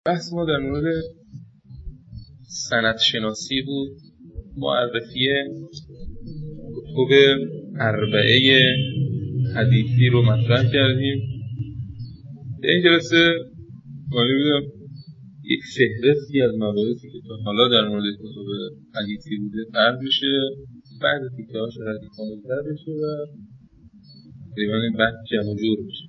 بحث ما در مورد سند شناسی بود، معرفی کتب اربعه حدیثی رو مطرح کردیم. در این جلسه بودم یک فهرستی از مباحثی که تا حالا در مورد کتب حدیثی بوده فرض بشه، بعد تیکه هاش ردی کامل‌تر بشه و تقریبا این بحث جمع و جور بشه.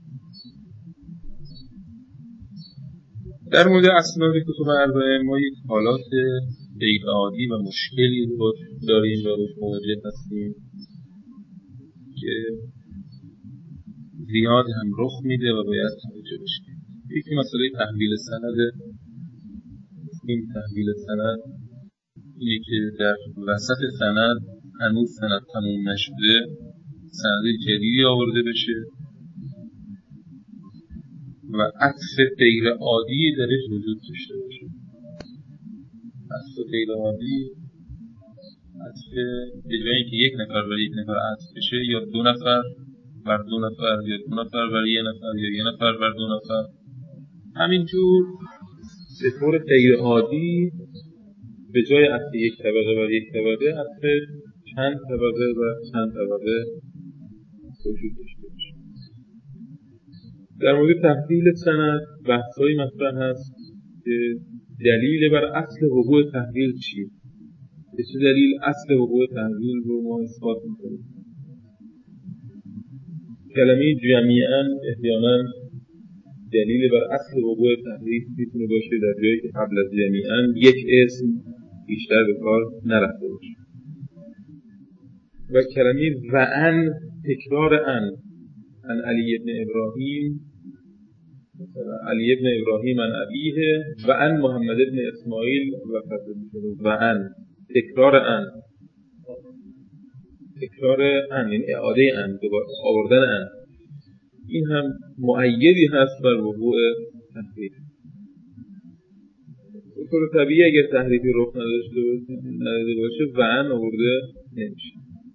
در مورد اسناد کتب اربعه ما یک حالات غیرعادی و مشکلی رو داریم و روش مواجه هستیم که زیاد هم رخ میده و باید توجه بشه. یکی مسئله تحویل سند. این تحویل سند اینه که در وسط سند هنوز سند تموم نشده سند جدیدی آورده بشه و عطف غیر عادی درش وجود داشته باشه. عطف غیر عادی عطف به جای اینکه یک نفر بر یک نفر عطف بشه یا دو نفر بر دو نفر یا دو نفر بر یک نفر یا یک نفر بر دو نفر، همینجور به طور غیر عادی به جای عطف یک طبقه بر یک طبقه عطف چند طبقه و چند طبقه وجود داشته باشه. در مورد تحویل سند بحث‌های مطرح هست که دلیل بر اصل وقوع تحویل چیه؟ به چه دلیل اصل وقوع تحویل رو ما اثبات می‌کنیم؟ کلمه جمیعاً احیاناً دلیل بر اصل وقوع تحویل میتونه باشه در جایی که قبل از جمیعاً یک اسم بیشتر به کار نرفته باشه. و کلمه وعن تکرار عن علی ابن ابراهیم، مثلا علی ابن ابراهیم عن ابیه و عن محمد ابن اسماعیل و وعن تکرار یعنی اعاده آوردن این هم مؤیدی هست بر وقوع تحریف. به طور طبیعی اگر تحریفی رخ نداده باشه وعن آورده نمیشه.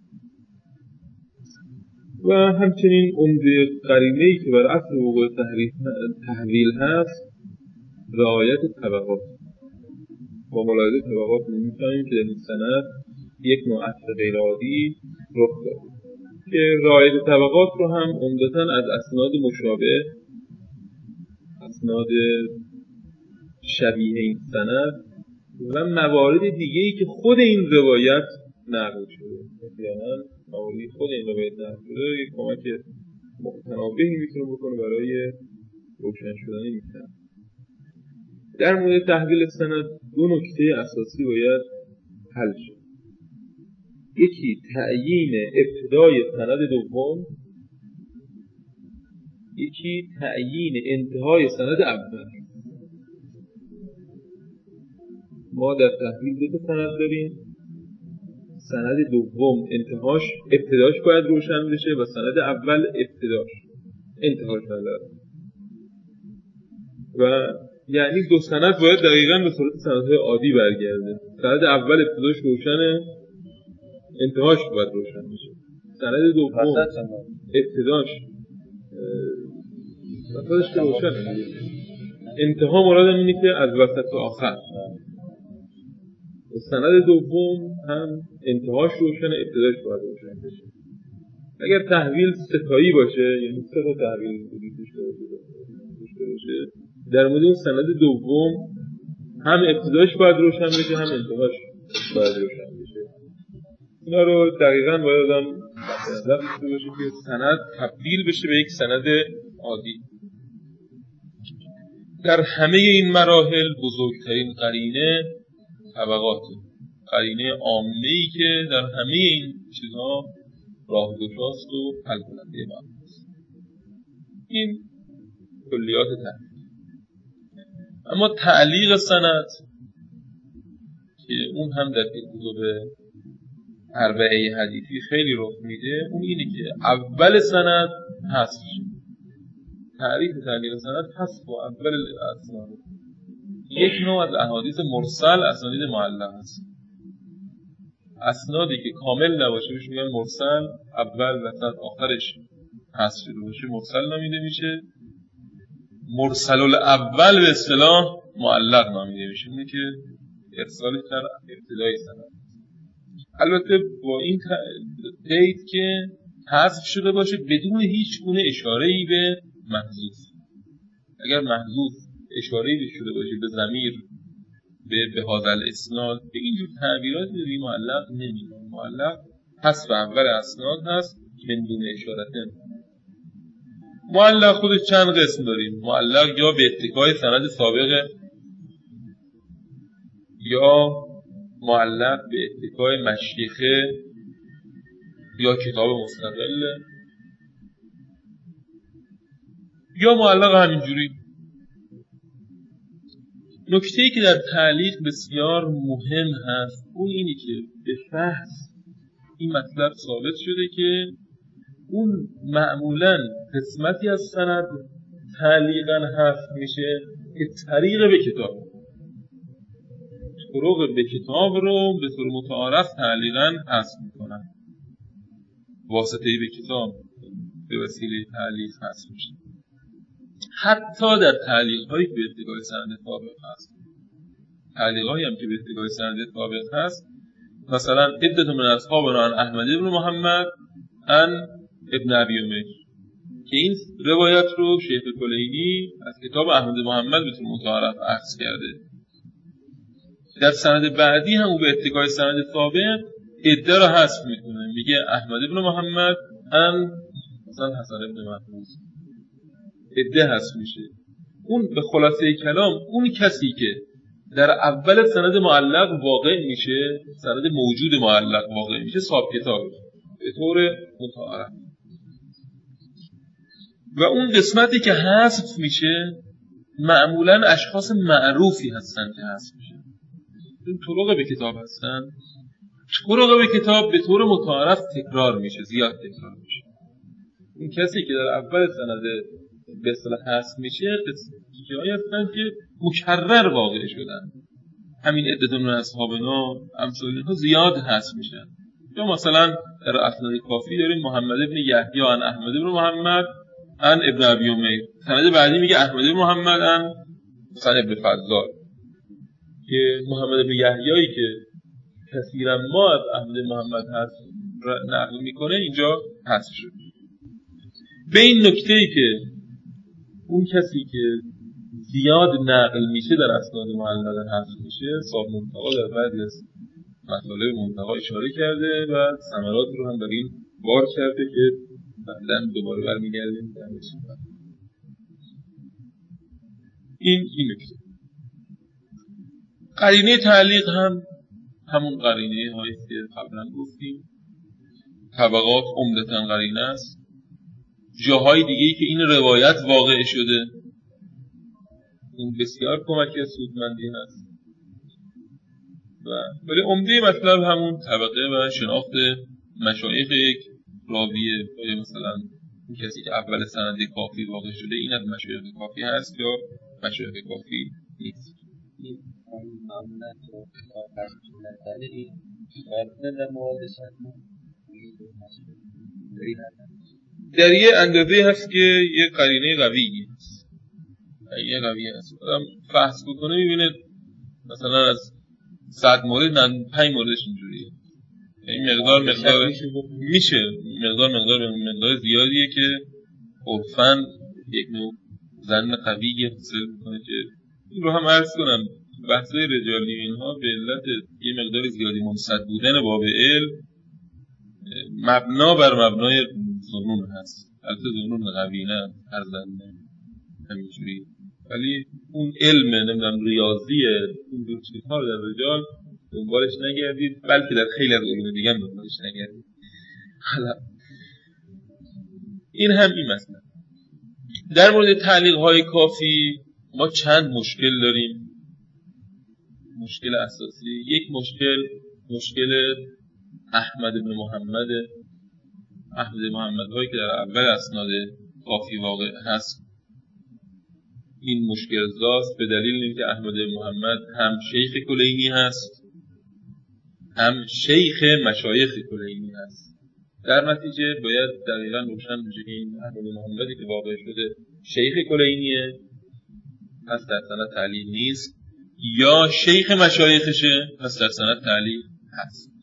و همچنین عمده قرینه‌ای که بر اصل وقوع تحویل هست رعایت طبقات. با ملاحظه طبقات می‌بینیم که در این سند یک نوع عطف غیر عادی رخ داده که رعایت طبقات رو هم عمدتاً از اسناد مشابه، اسناد شبیه این سند و موارد دیگه‌ای که خود این روایت نقل شده، یعنی مواردی خود این روایت نقل شده یک کمک متنابهی میتونه بکنه برای روشن شدن این سند. در مورد تحویل سند دو نکته اساسی باید حل شد. یکی تعیین ابتدای سند دوم، یکی تعیین انتهای سند اول. ما در تحویل دو تا سند داریم، سند دوم ابتداش باید روشن بشه و سند اول انتهاش نداره. و یعنی دو سند باید دقیقاً به صورت سندهای عادی برگرده. سند اول ابتداش روشنه، انتهاش باید روشن بشه. سند دوم ابتداش روشنه، انتها مرادم اینه که از وسط تا آخر. سند دوم هم انتهاش روشنه، ابتداش باید روشن بشه. اگر تحویل ستایی باشه، یعنی سه تا تحویل داشته باشه، در مورد اون سند دوم هم ابتداش باید روشن بشه هم انتهاش باید روشن بشه. اینا رو دقیقاً باید آدم نظر داشته باشه که سند تبدیل بشه به یک سند عادی. در همه این مراحل بزرگترین قرینه طبقاته، قرینه عامه‌ای که در همه این چیزها راهگشاست و حل کننده مبحث. این کلیات تحلیل. اما تعلیق سند که اون هم در کتب اربعه حدیثی خیلی رخ میده، اون اینه که اول سند حذف، تعریف تعلیق سند حذف و اول اسناد. یک نوع از احادیث مرسل اسانید معلق هست. اسنادی که کامل نباشه بهش میگن مرسل، اول وسط آخرش حذف شده باشه مرسل نامیده میشه. مرسل الاول به اصطلاح معلق نامیده میشه، اینه که ارسال در ابتدای سند. البته با این قید که حذف شده باشه بدون هیچ گونه اشاره‌ای به محذوف. اگر محذوف اشاره‌ای شده باشه به ضمیر به هذا الاسناد، به اینجور تعبیراتی به معلق نمیگه. معلق حذف اول اسناد هست بدون اشارته. معلق خودش چند قسم داریم. معلق یا به اتکای سند سابقه، یا معلق به اتکای مشیخه یا کتاب مستقله، یا معلق همینجوری. نکته‌ای که در تعلیق بسیار مهم هست اون اینی که به فحص این مطلب ثابت شده که اون معمولاً قسمتی از سند تعلیقاً حذف میشه که طریق به کتاب، طرق به کتاب رو به طور متعارف تعلیقاً حذف میکنن، واسطه‌ای به کتاب به وسیله تعلیق حذف میشه. حتی در تعلیق‌هایی که به اتکای سند سابق هست، تعلیق‌هایی هم که به اتکای سند سابق هست، مثلا عدة من اصحابنا عن احمد بن محمد عن ابن ابی عمر، که این روایت رو شیخ کلینی از کتاب احمد محمد به طور متعارف اخذ کرده. در سند بعدی هم به اتکای سند سابق عده رو حذف میکنه، میگه احمد بن محمد عن مثلا حسن بن محمود، عده حذف میشه. اون به خلاصه کلام اون کسی که در اول سند معلق واقع میشه، سند موجود معلق واقع میشه، صاحب کتابه به طور متعارف. و اون قسمتی که حذف میشه معمولاً اشخاص معروفی هستن که حذف میشه. این طرق به کتاب هستن، طرق به کتاب به طور متعارف تکرار میشه، زیاد تکرار میشه. این کسی که در اول سند به اصطلاح حذف میشه جایی هستن که مکرر واقع شدن. همین عدة من اصحابنا امثال اینها زیاد حذف میشن. یا مثلا در اسناد کافی داریم محمد ابن یحیی عن احمد ابن محمد عن ابن ابی عمر، سند بعدی میگه احمد ابن محمد عن مثلا ابن فضال، که محمد ابن یحیی که کثیرا ما از احمد محمد هست نقل میکنه اینجا حذف شد. به این نکته‌ای که اون کسی که زیاد نقل میشه در اسناد معلق حذف میشه، صاحب منتقا در بعضی از مطالب منتقا اشاره کرده و ثمرات رو هم بر این بار کرده که بعداً دوباره برمیگردیم در صحبت. این نکته. قرینه تعلیق هم همون قرینه هایی که قبلا گفتیم، طبقات عمدتاً قرینه است. جاهای دیگه‌ای که این روایت واقع شده این بسیار کمکی سودمندی هست. ولی عمده مطلب همون طبقه و شناخت مشایخ یک راویه. مثلا این کسی که اول سند کافی واقع شده این از مشایخ کافی هست یا مشایخ کافی نیست. در یه اندازه هست که یه قرینه قوی هست، یه قوی هست. آدم فحص بکنه میبینه مثلا از 100 مورد 5 موردش اینجوریه. این مقدار میشه مقدار زیادیه که عرفاً یک نوع ظن قوی حاصل میکنه. که این رو هم عرض کنم بحثای رجالی اینها به علت یه مقدار زیادی منصد بودن باب علم مبنا بر مبنای ظنون هست. البته ظنون قوی نه، هر ظن همینجوری، ولی اون علم نمیدونم ریاضی این دو چیزها رو در رجال دنبالش نگردید، بلکه در خیلی از علوم دیگه هم دنبالش نگردید. حالا این هم این مسئله. در مورد تعلیق های کافی ما چند مشکل داریم. مشکل اساسی، یک مشکل احمد بن محمد هایی که در اول اسناد کافی واقع هست. این مشکل زاست به دلیل اینکه احمد بن محمد هم شیخ کلینی هست هم شیخ مشایخ کلینی هست. در نتیجه باید دقیقاً روشن بشه که این احمد بن محمدی که واقع شده شیخ کلینیه پس در سند تعلیل نیست، یا شیخ مشایخشه پس در سند تعلیل هست.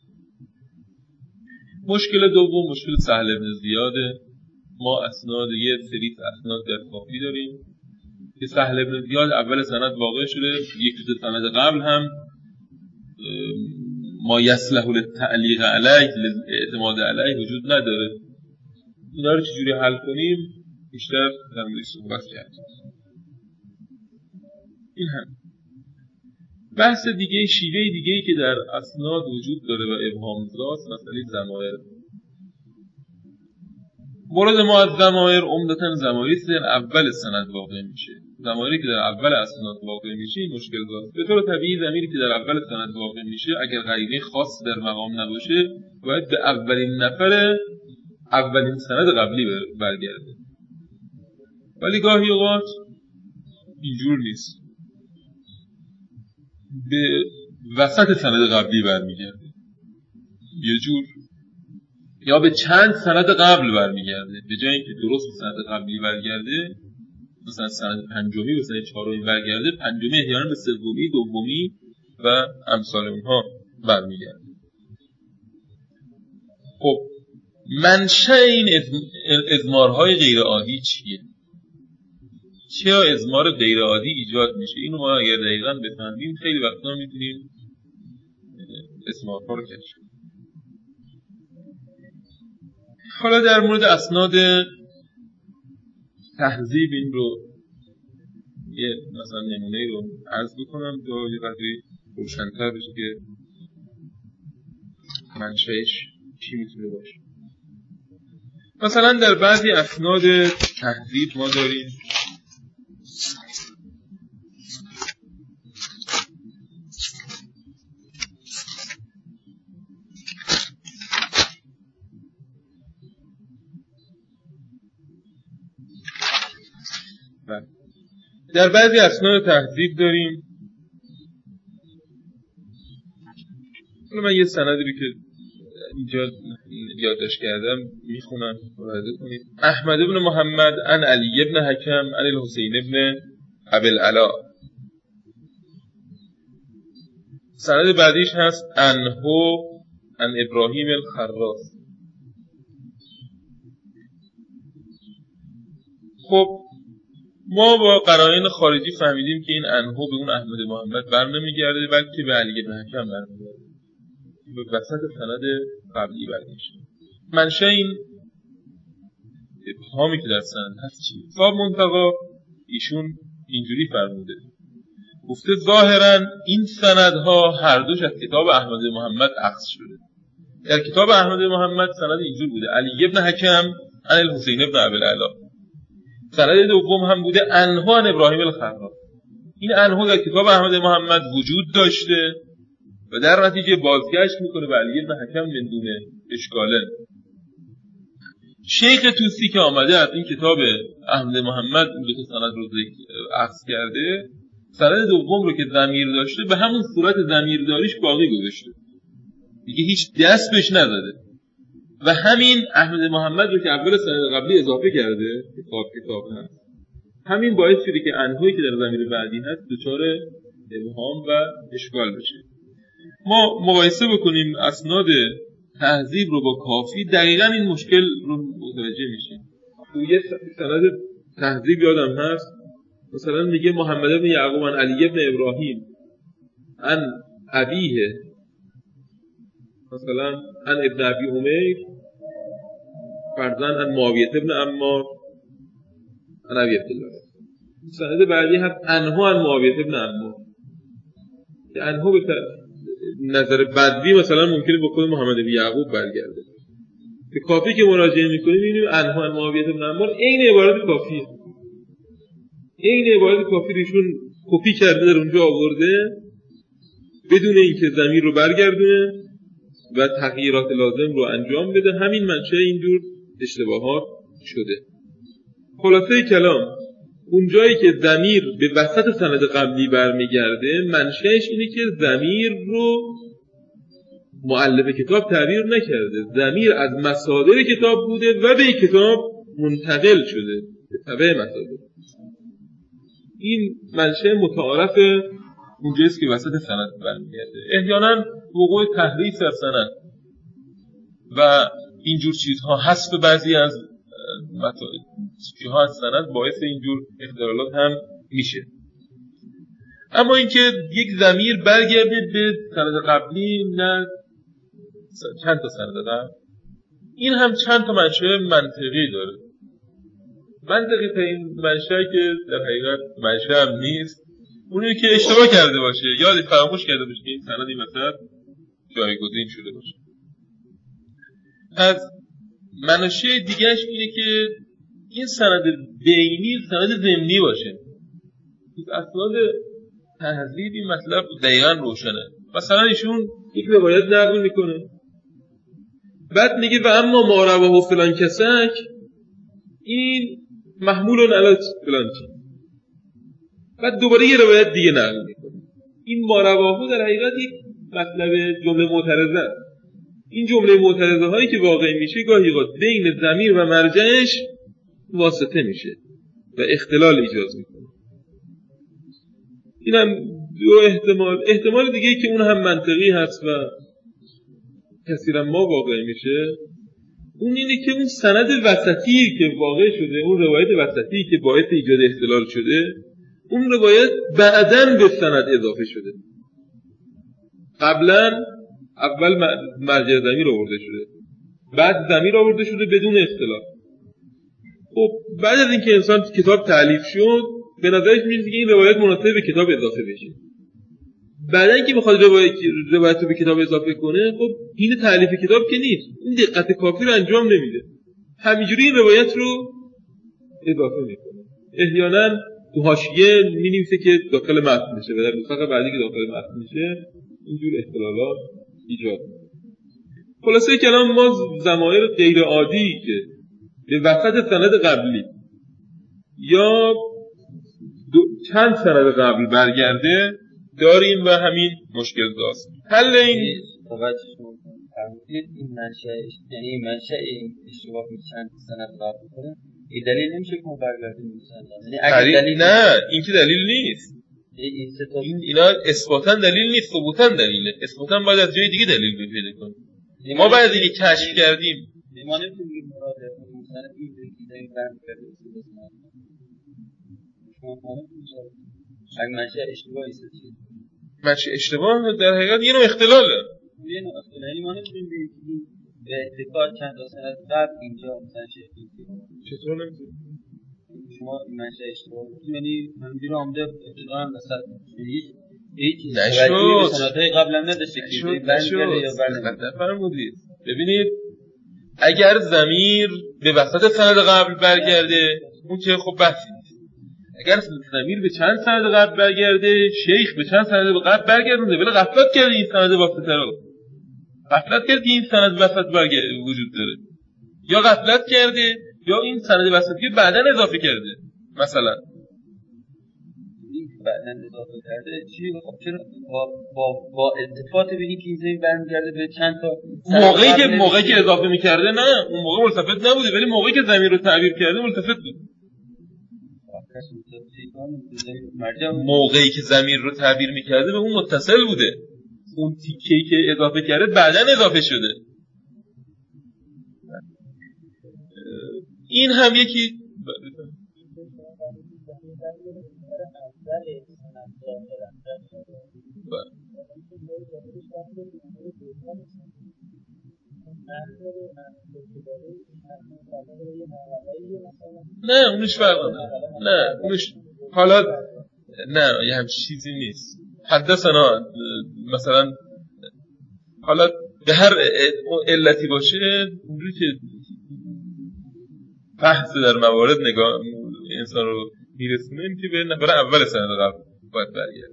مشکل دوم مشکل سهل بن زیاده. ما اسناد یه سری اسناد در کافی داریم که سهل بن زیاد اول سند واقع شده، یک دو سند قبل هم ما یصلح للتعلیق علیه اعتماد علیه وجود نداره. اینا رو چجوری حل کنیم بیشتر در موردش صحبت کردیم. این هم بحث دیگه، شیوه دیگه‌ای که در اسناد وجود داره و ابهام‌زاست مسئله ضمایر. مورد ما از ضمایر عمدتاً ضمایری که در اول سند واقع میشه. ضمایری که در اول اسناد واقع میشه این مشکل داره. به طور طبیعی ضمیری که در اول سند واقع میشه اگر قرینه خاص در مقام نباشه باید به اولین نفر اولین سند قبلی برگرده. ولی گاهی اوقات اینجور نیست، به وسط سند قبلی برمیگرده یه جور، یا به چند سند قبل برمیگرده. به جای اینکه درست به سند قبلی برگرده، مثلا سند پنجمی به سند چهارمی برگرده، پنجمی احیانا به سومی، دومی و امثال اونها برمیگرده. خب منشأ این اضمارهای غیر عادی چیه؟ چرا اضمار غیر عادی ایجاد میشه؟ اینو ما اگر دقیقاً بفهمیم خیلی وقتا میتونیم اضمارها رو کشف کنیم. حالا در مورد اسناد تهذیب این رو یه مثلا نمونه رو عرض بکنم تا یه قدری روشن‌تر بشه که منشأش چی میتونه باشه. مثلا در بعضی اسناد تهذیب ما داریم من یه سندی رو که اینجا یادداشت کردم میخونم ملاحظه کنید. احمد بن محمد عن علی بن حکم عن الحسین بن ابی العلا. سند بعدیش هست عنه عن ابراهیم الخراس. خب ما با قرائن خارجی فهمیدیم که این عنه به اون احمد محمد بر نمیگرده بلکه به علی بن حکم برمیگرده، به وسط سند قبلی برگشته. منشأ این ابهامی که در سند هست چیه؟ صاحب منتقی ایشون اینجوری فرموده، گفته ظاهرا این سندها هر دوش از کتاب احمد محمد اخذ شده. در کتاب احمد محمد سند اینجور بوده علی بن حکم عن الحسین بن ابی العلا. سند دوم هم بوده عنه عن ابراهیم الخراس. این عنه در کتاب احمد محمد وجود داشته و در نتیجه بازگشت میکنه به علی بن حکم من دون اشکالن. شیخ توسی که آمده از این کتاب احمد محمد اون دو سند رو اخذ کرده، سند دوم رو که ضمیر داشته به همون صورت ضمیر داریش باقی گذاشته، دیگه هیچ دست بهش نزده و همین احمد محمد رو که اول سند قبلی اضافه کرده کتاب هست، همین باعث شده که عنهایی که در ضمیر بعدی هست دچار ابهام و اشکال بشه. ما مقایسه بکنیم اسناد تهذیب رو با کافی، دقیقاً این مشکل رو متوجه میشیم. تو یه سند تهذیب یادم هست مثلا میگه محمد بن یعقوب عن علی بن ابراهیم عن ابیه، مثلا عن ابن ابی امیر فرزند عن معاویه بن عمار عن ابی عبدالله. سند بعدی هست عنه عن معاویه بن عمار. عنه به نظر بدوی مثلا ممکنه با خود محمد بن یعقوب برگرده. به کافی که مراجعه میکنیم میبینیم عنه عن معاویه بن عمار عین عبارت کافیه، عین عبارت کافی ایشون کپی کرده در اونجا آورده بدون اینکه ضمیر رو برگردونه و تغییرات لازم رو انجام بده. همین منشأ اینجور اشتباهات شده. خلاصه کلام اون جایی که ضمیر به وسط سند قبلی برمیگرده منشأش اینه که ضمیر رو مؤلف کتاب تعبیر نکرده، ضمیر از مصادر کتاب بوده و به کتاب منتقل شده به تبع مصادر. این منشأ متعارف اونجاست که وسط سند برمیگرده. احیانا وقوع تحریف در سند و اینجور چیزها حذف بعضی از چیزها از سند باعث اینجور اختلالات هم میشه. اما اینکه یک ضمیر برگرده به سند قبلی، نه چند تا سند قبل، این هم چند تا منشأ منطقی داره. منطقی تا این منشأ که در حقیقت منشأ هم نیست، اونی که اشتباه کرده باشه، یادی فراموش کرده باشه که این سند این وسط جایگزین شده باشه. از منشأ دیگهش اینه که این سند بینی سند ضمنی باشه. اسناد تهذیب این مطلب دقیقاً روشنه. مثلا ایشون یک روایت نقل میکنه، بعد میگه و اما ما رواه فلان کسک، این محمول علی فلان چیز. بعد دوباره یه روایت دیگه نقل میکنه. این ما رواه در حقیقت یک مطلب جمله معترضه است. این جمله معترضه هایی که واقع میشه گاهی اوقات بین ضمیر و مرجعش واسطه میشه و اختلال ایجاد میکنه. این هم دو احتمال دیگه که اون هم منطقی هست و کثیرا ما واقع میشه، اون اینه که اون سند وسطی که واقع شده، اون روایت وسطی که باعث ایجاد اختلال شده، اون روایت بعداً به سند اضافه شده. قبلا اول مرجع ضمیر آورده شده، بعد ضمیر آورده شده بدون اختلاف. خب بعد از اینکه انسان کتاب تألیف شد، به نظرش میاد که این روایت مناسب به کتاب اضافه بشه. بعدن که بخواد روایت رو به کتاب اضافه کنه، خب این تألیف کتاب که نیست، این دقت کافی رو انجام نمیده، همینجوری این روایت رو اضافه میکنه. احیانا تو حاشیه می‌نویسه که داخل متن میشه و در نسخه بعدی که داخل متن میشه اینجور اختلالات ایجاد میشه. خلاصه کلام ما ضمایر غیر عادی که به وسط سند قبلی یا چند سند قبل برگرده داریم و همین مشکل داست. حل این این منشأ، یعنی منشأ این اشتباه که چند سند قبل کنه، این دلیل نمیشه که ما برگردیم مثلا. یعنی نه، این که دلیل نیست. اینا اثباتاً دلیل نیست، ثبوتاً دلیله. اثباتاً باید از جای دیگه دلیل پیدا کنیم. ما بعد از اینکه کشف کردیم، ما نمیتونیم مراد مثلا این دیگه برگردیم. منشأ اشتباهی است. منشأ اشتباه در حقیقت یه نوع اختلاله. یه نوع اختلالی ما نمیتونیم به اتفاق چند تا سند قبل اینجا مثلا چطور نمیتونیم؟ شما منشأ اشتباه یعنی همینجوری آمده ابتداء وسط هیچ نشد. سندهای قبل هم نداشته که برمیگرده یا برنمیگرده. فرمودید. ببینید اگر ضمیر به وسط سند قبل برگرده اون که خب بحثی نیست. اگر ضمیر به چند سند قبل برگرده، شیخ به چند سند قبل برگرده ولی غفلت کرده این سند واسطه رو، غفلت کرده این سند وسط وجود داره، یا غفلت کرده یا این سند وسطی بعداً اضافه کرده. مثلا بعداً اضافه کرده چی؟ خب چرا با التفات به این که این زمین برمیگرده به چند تا موقعی که اضافه می‌کرده نه، اون موقع ملتفت نبوده، ولی موقعی که ضمیر رو تعبیر کرده ملتفت بود. موقعی که ضمیر رو تعبیر می‌کرده به اون متصل بوده، اون تیکه‌ای که اضافه کرده بعداً اضافه شده. این هم یکی نه اونش فرق نه اونش حالا نه یه همچین چیزی نیست. حدثنا مثلا حالا به هر علتی باشه اونجوری که بحث در موارد نگاه انسان رو میرسونه که به نفر اول سند قبل باید برگرده.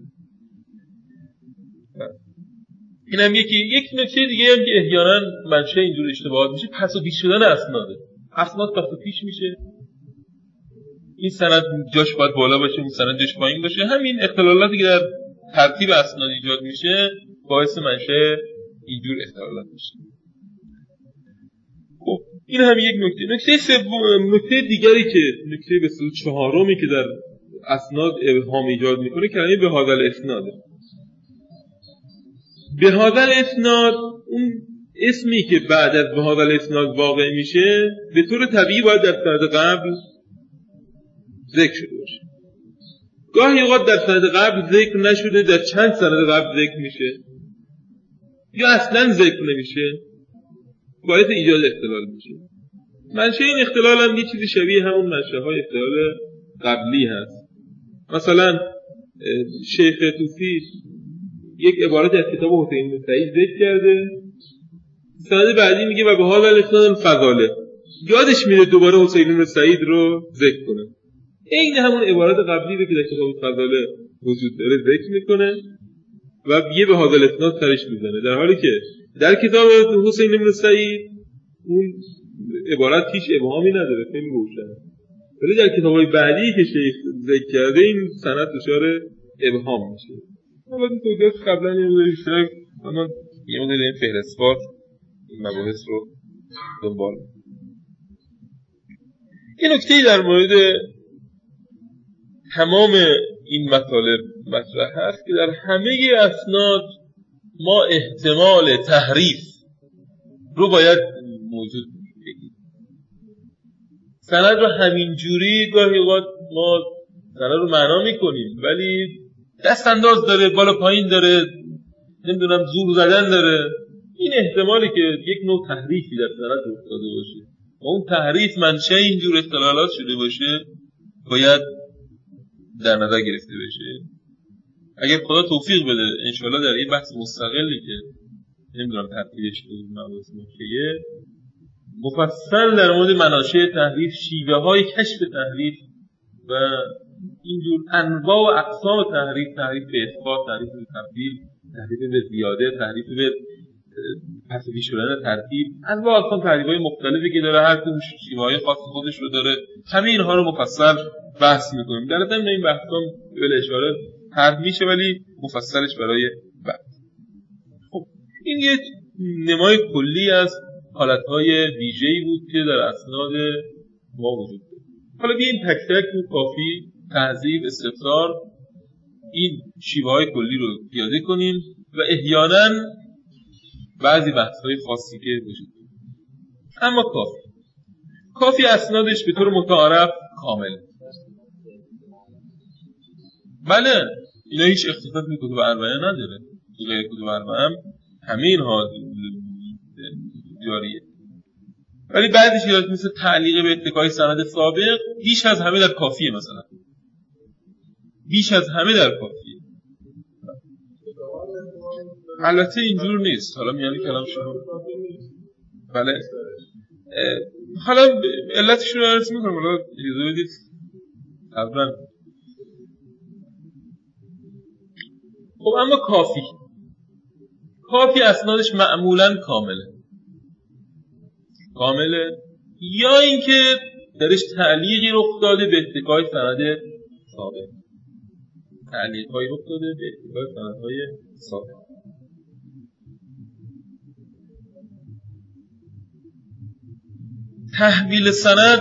این هم یک نکته دیگه هم که احیانا منشأ اینجور اشتباهات میشه، پس و پیش شدن اسناد پس و پیش میشه. این سند جاش باید بالا باشه، این سند جاش پایین باشه. همین اختلالاتی که در ترتیب اسناد ایجاد میشه باعث منشأ اینجور اختلالات میشه. خب این هم یک نکته. نکته دیگری که نکته به اصطلاح چهارمی که در اسناد ابهام ایجاد میکنه کلمه به هذا الاسناده. به هذا الاسناد اون اسمی که بعد از به هذا الاسناد واقع میشه به طور طبیعی باید در سند قبل ذکر شده باشه. گاهی اوقات در سند قبل ذکر نشده، در چند سند قبل ذکر میشه یا اصلا ذکر نمیشه، باعث ایجاد اختلال میشه. منشأ این اختلال هم یه چیزی شبیه همون منشأهای اختلال قبلی هست. مثلا شیخ طوسی یک عبارت از کتاب حسین بن سعید ذکر کرده، سند بعدی میگه و به هذا الاسناد الفضاله، یادش میره دوباره حسین بن سعید رو ذکر کنه. این همون عبارت قبلی رو که در کتاب فضاله وجود داره ذکر میکنه و یه به هذا الاسناد سرش میزنه، در حالی که در کتاب حسین بن سعید اون عبارت هیچ ابهامی نداره، خیلی روشنه. ولی در کتاب‌های بعدی که شیخ ذکر کرده این سند دچار ابهام میشه. حالا این توضیحات قبلا یه مقدار بیشتر من یه مقدار این فهرست‌وار این مباحث رو دنبال می‌کنم. یه نکته‌ای در مورد تمام این مطالب مطرح هست که در همه اسناد ما احتمال تحریف رو باید موجود بگیم. سند رو همین جوری گاهی اوقات ما سند رو معنا میکنیم ولی دست انداز داره، بالا پایین داره، نمیدونم زور زدن داره. این احتمالی که یک نوع تحریفی در سند افتاده باشه و اون تحریف منشأ اینجور اختلالات شده باشه باید در نظر گرفته بشه. اگر خدا توفیق بده انشاءالله در این بحث مستقلی که نمیدونم ترتیبش کنیم مباحث مخیه مفصل در مورد مناشأ تحریف، شیوه های کشف تحریف و اینجور انواع و اقسام تحریف، تحریف به اثبات، تحریف به تبدیل، تحریف به زیاده، تحریف به پسوی شدن ترتیب، انواع اقسام تحریف‌های مختلفی که داره، هر کدوم شیوه‌های خاص خودش رو داره. همه اینها رو مفصل بحث می‌کنیم. در ضمن این بحثام به اشاره طرح میشه ولی مفصلش برای بعد. خب این یک نمای کلی از حالت‌های ویژه‌ای بود که در اسناد ما وجود داره. حالا بیایم تک تک تو کافی، تهذیب، استفسار این شیوه‌های کلی رو پیاده کنیم و احیانا بعضی بحث‌های خاصی که وجود داره. اما کافی اسنادش به طور متعارف کامل. بله اینا هیچ اختصاصی به کتب اربعه نداره، تو غیر کتب اربعه هم همه اینها جاریه. ولی بعضی چیزا مثل تعلیق به اتکای سند سابق بیش از همه در کافیه، مثلا بیش از همه در کافیه. البته اینجور نیست، حالا میانی کلام شما. بله حالا علتش رو عرض میکنم، حالا اجازه بدید اولا. خب اما کافی اسنادش معمولاً کامله یا اینکه درش تعلیقی رخ داده به اتکای سند سابق، تعلیق‌هایی رخ داده به اتکای سندهای سابق. تحویل سند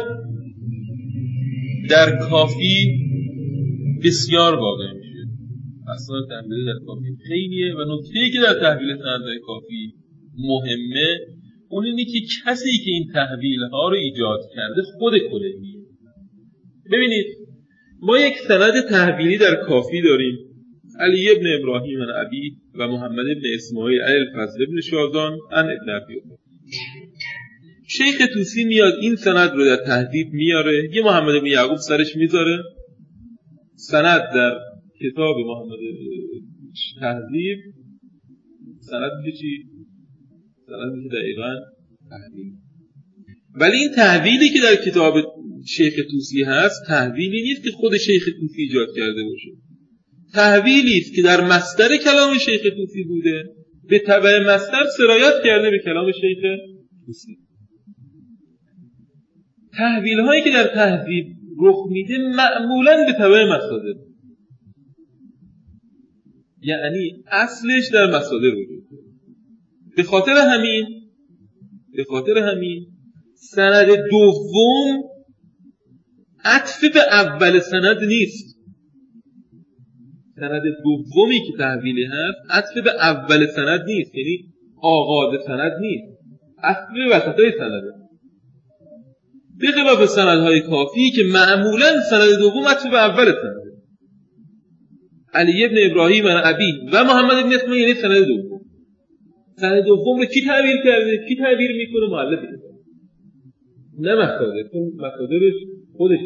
در کافی بسیار واقع میشه. اصلا تحویل در کافی خیلیه و نکته‌ای که در تحویل سند کافی مهمه اون اینه که کسی که این تحویل‌ها رو ایجاد کرده خود کلینیه. ببینید ما یک سند تحویلی در کافی داریم، علی ابن ابراهیم عن ابی و محمد ابن اسماعیل عن الفضل ابن شازان عن ابن ابی. شیخ طوسی میاد این سند رو در تهذیب میاره، یه محمد ابن یعقوب سرش میذاره. سند در کتاب محمد تهذیب سند میشه چی؟ سند میشه دقیقاً تهذیب. ولی این تحویلی که در کتاب شیخ طوسی هست تحویلی نیست که خود شیخ طوسی ایجاد کرده باشه، تحویلی است که در مصدر کلام شیخ طوسی بوده، به تبع مصدر سرایت کرده به کلام شیخ طوسی. تحویل هایی که در تهذیب رخ میده معمولاً به تبع مصادر، یعنی اصلش در مصادر وجود داره. به خاطر همین سند دوم عطف به اول سند نیست، سند دومی که تحویلی هست عطف به اول سند نیست، یعنی آغاز سند نیست، عطف به وسطای سنده. به خلاف سندهای کافی که معمولا سند دوم عطف به اول سنده. علی ابن ابراهیم عن ابی و محمد ابن اسماعیل یعنی سند دوم. سند دوم رو کی تعبیر کرده؟ کی تعبیر میکنه؟ مؤلف کتاب، نه مصادر، چون مصادرش خودش.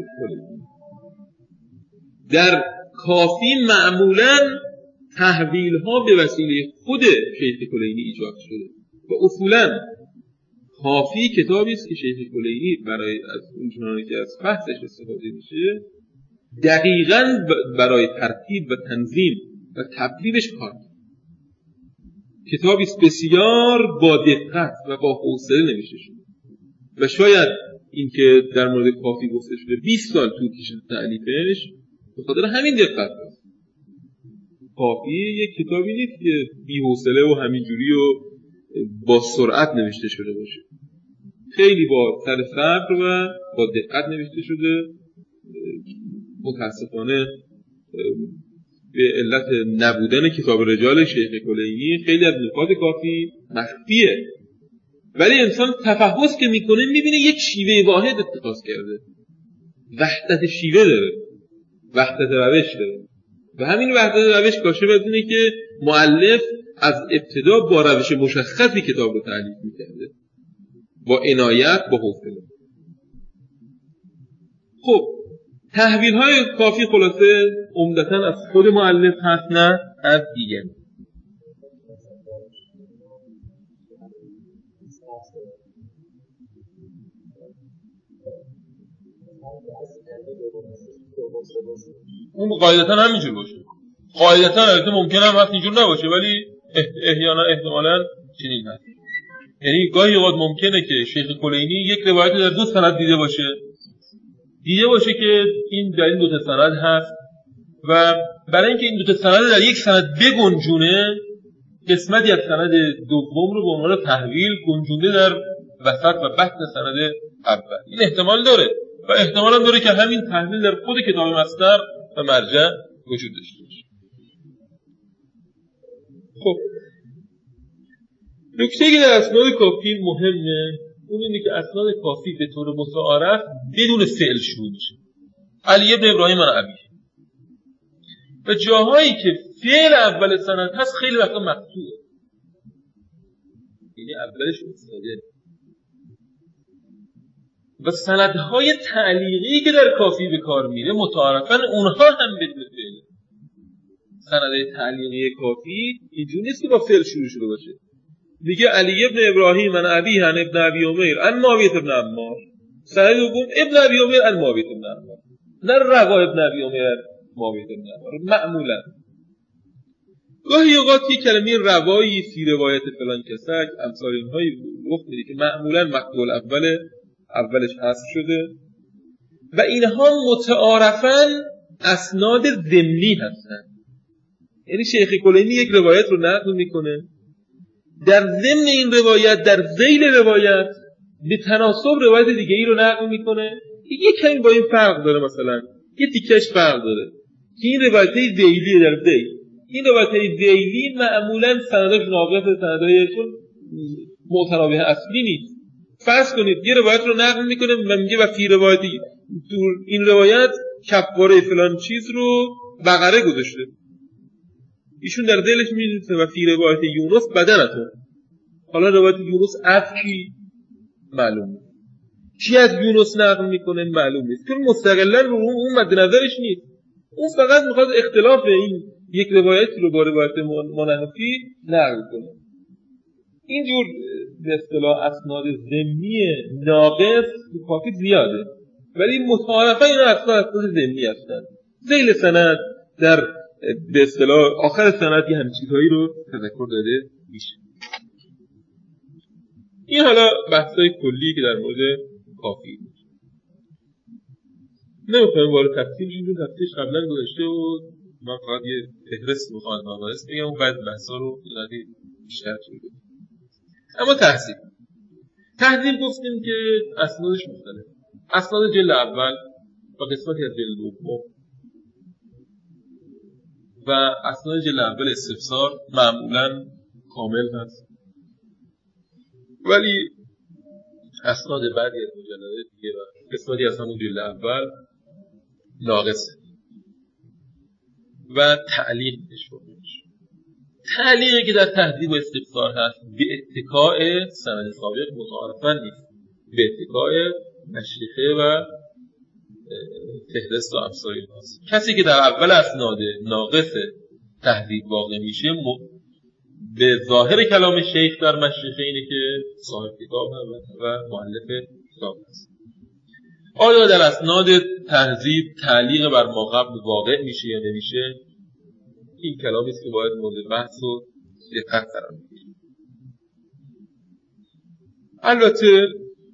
در کافی معمولا تحویل ها به وسیله خود شیخ کلینی ایجاد شده و اصولا کافی کتابی است که شیخ کلینی برای از اون چنانی که از فحصش استفاده میشه دقیقاً برای ترتیب و تنظیم و تبدیلش کار کرده. کتابی است بسیار با دقت و با حوصله نوشته شده و شاید این که در مورد کافی گفته شده 20 سال طول کشیده تألیفش به خاطر همین دقت است. کافی یک کتابی نیست که بی‌حوصله و همینجوری و با سرعت نوشته شده باشه. خیلی با سر صبر و با دقت نوشته شده. متاسفانه به علت نبودن کتاب رجال شیخ کلینی خیلی از نکات کافی مخفیه، ولی انسان تفحص که میکنه میبینه یک شیوه واحد اتخاذ کرده، وحدت شیوه داره، وحدت روش داره و همین وحدت روش کاشف از اینه که مؤلف از ابتدا با روش مشخصی کتاب رو تألیف میکرده، با عنایت، با حوصله. خب تحویل های کافی خلاصه عمدتاً از خود مؤلف هست نه از دیگر. اون قاعدتاً همینجور باشه. قاعدتاً البته ممکنه هم هست اینجور نباشه، ولی احتمالاً چنین هست. یعنی گاهی اوقات ممکنه که شیخ کلینی یک روایت در دو سند دیده باشه که این در این دو تا سند هست و برای اینکه این دو تا سند در یک سند بگنجونه قسمتی از سند دوم رو به عنوان تحویل گنجونده در وسط و بطن سند اول. این احتمال داره و احتمال هم داره که همین تحویل در خود کتاب مصدر و مرجع وجود داشته باشه. خب نکته که در اسناد کافی مهمه اون اینه که اسناد کافی به طور متعارف بدون فعل شروع میشه. علی ابن ابراهیم عن ابی و جاهایی که فعل اول سند هست خیلی وقتا مقطوعه، یعنی اولش افتاده. و سندهای تعلیقی که در کافی به کار میره متعارفاً اونها هم بدون فعل. سندهای تعلیقی کافی اینجوری نیست که با فعل شروع شده باشه. میگه علی ابن ابراهیم عن ابی عن ابن ابی عمیر عن معاویه ابن عمار، سند دوم ابن ابی عمیر عن معاویه ابن عمار، نه روا ابن ابی عمیر عن معاویه ابن عمار. معمولا گاهی اوقات یک کلمه روایی فی روایت فلان کسک امثال اینهایی رخ میده که معمولا مقبول اولش حذف شده و اینها متعارفاً اسناد ضمنی هستند. یعنی شیخ کلینی یک روایت رو نقل میکنه، در ضمن این روایت در ذیل روایت به تناسب روایت دیگه ای رو نقل میکنه. یک کمی با این فرق داره، مثلا یه تیکش فرق داره که این روایتای ذیلی در ذیل، این روایتای ذیلی معمولا سنداش ناقص سندای چون متنابه اصلی نیست. فرض کنید یه روایت رو نقل میکنه و میگه و فی روایتی این روایت کفاره فلان چیز رو بقره گذاشته، ایشون در دلش می‌نویسه و فی روایت یونس بدنتون. حالا روایت یونس از کی معلوم نیست، کی از یونس نقل میکنه معلوم نیست، چون مستقلاً رو اون مد نظرش نیست، اون فقط میخواد اختلاف این یک روایت رو با روایت منحفی نقل کنه. اینجور به اصطلاح اسناد ضمنی ناقص کافی زیاده، ولی متعارفاً این اسناد ضمنی هستند. ذیل سند در به اصطلاح آخر سند یه همین چیزهایی رو تذکر داده میشه. این حالا بحثای کلی که در مورد کافی بود. نمیخوایم وارد تفصیل شیم، چون تفصیلش قبلا گذاشته و من فقط یه فهرست میخوام مباحث بگم و بعد بحثا رو یه بیشتر توضیح بدم. اما تحضیر گفتیم که اسنادش مختلف. اسناد جلد اول و قسمتی از جلد دوم و اسناد جلد اول استفسار معمولاً کامل هست، ولی اسناد بعدی از مجلدات دیگه و قسمتی از همون جلد اول ناقصه و تعلیق اشاره میشه. تعلیقی که در تهذیب و استفسار هست به اتکاء سند سابق متعارفاً نیست، به اتکاء مشیخه و فهرست و امثال ایناست. کسی که در اول اسناد ناقص تهذیب واقع میشه به ظاهر کلام شیخ در مشیخه اینه که صاحب کتاب و مؤلف کتاب است. آیا در اسناد تهذیب تعلیق بر ما قبل واقع میشه یا نمیشه؟ این کلامی است که باید مورد بحث و دقت قرار بگیره. البته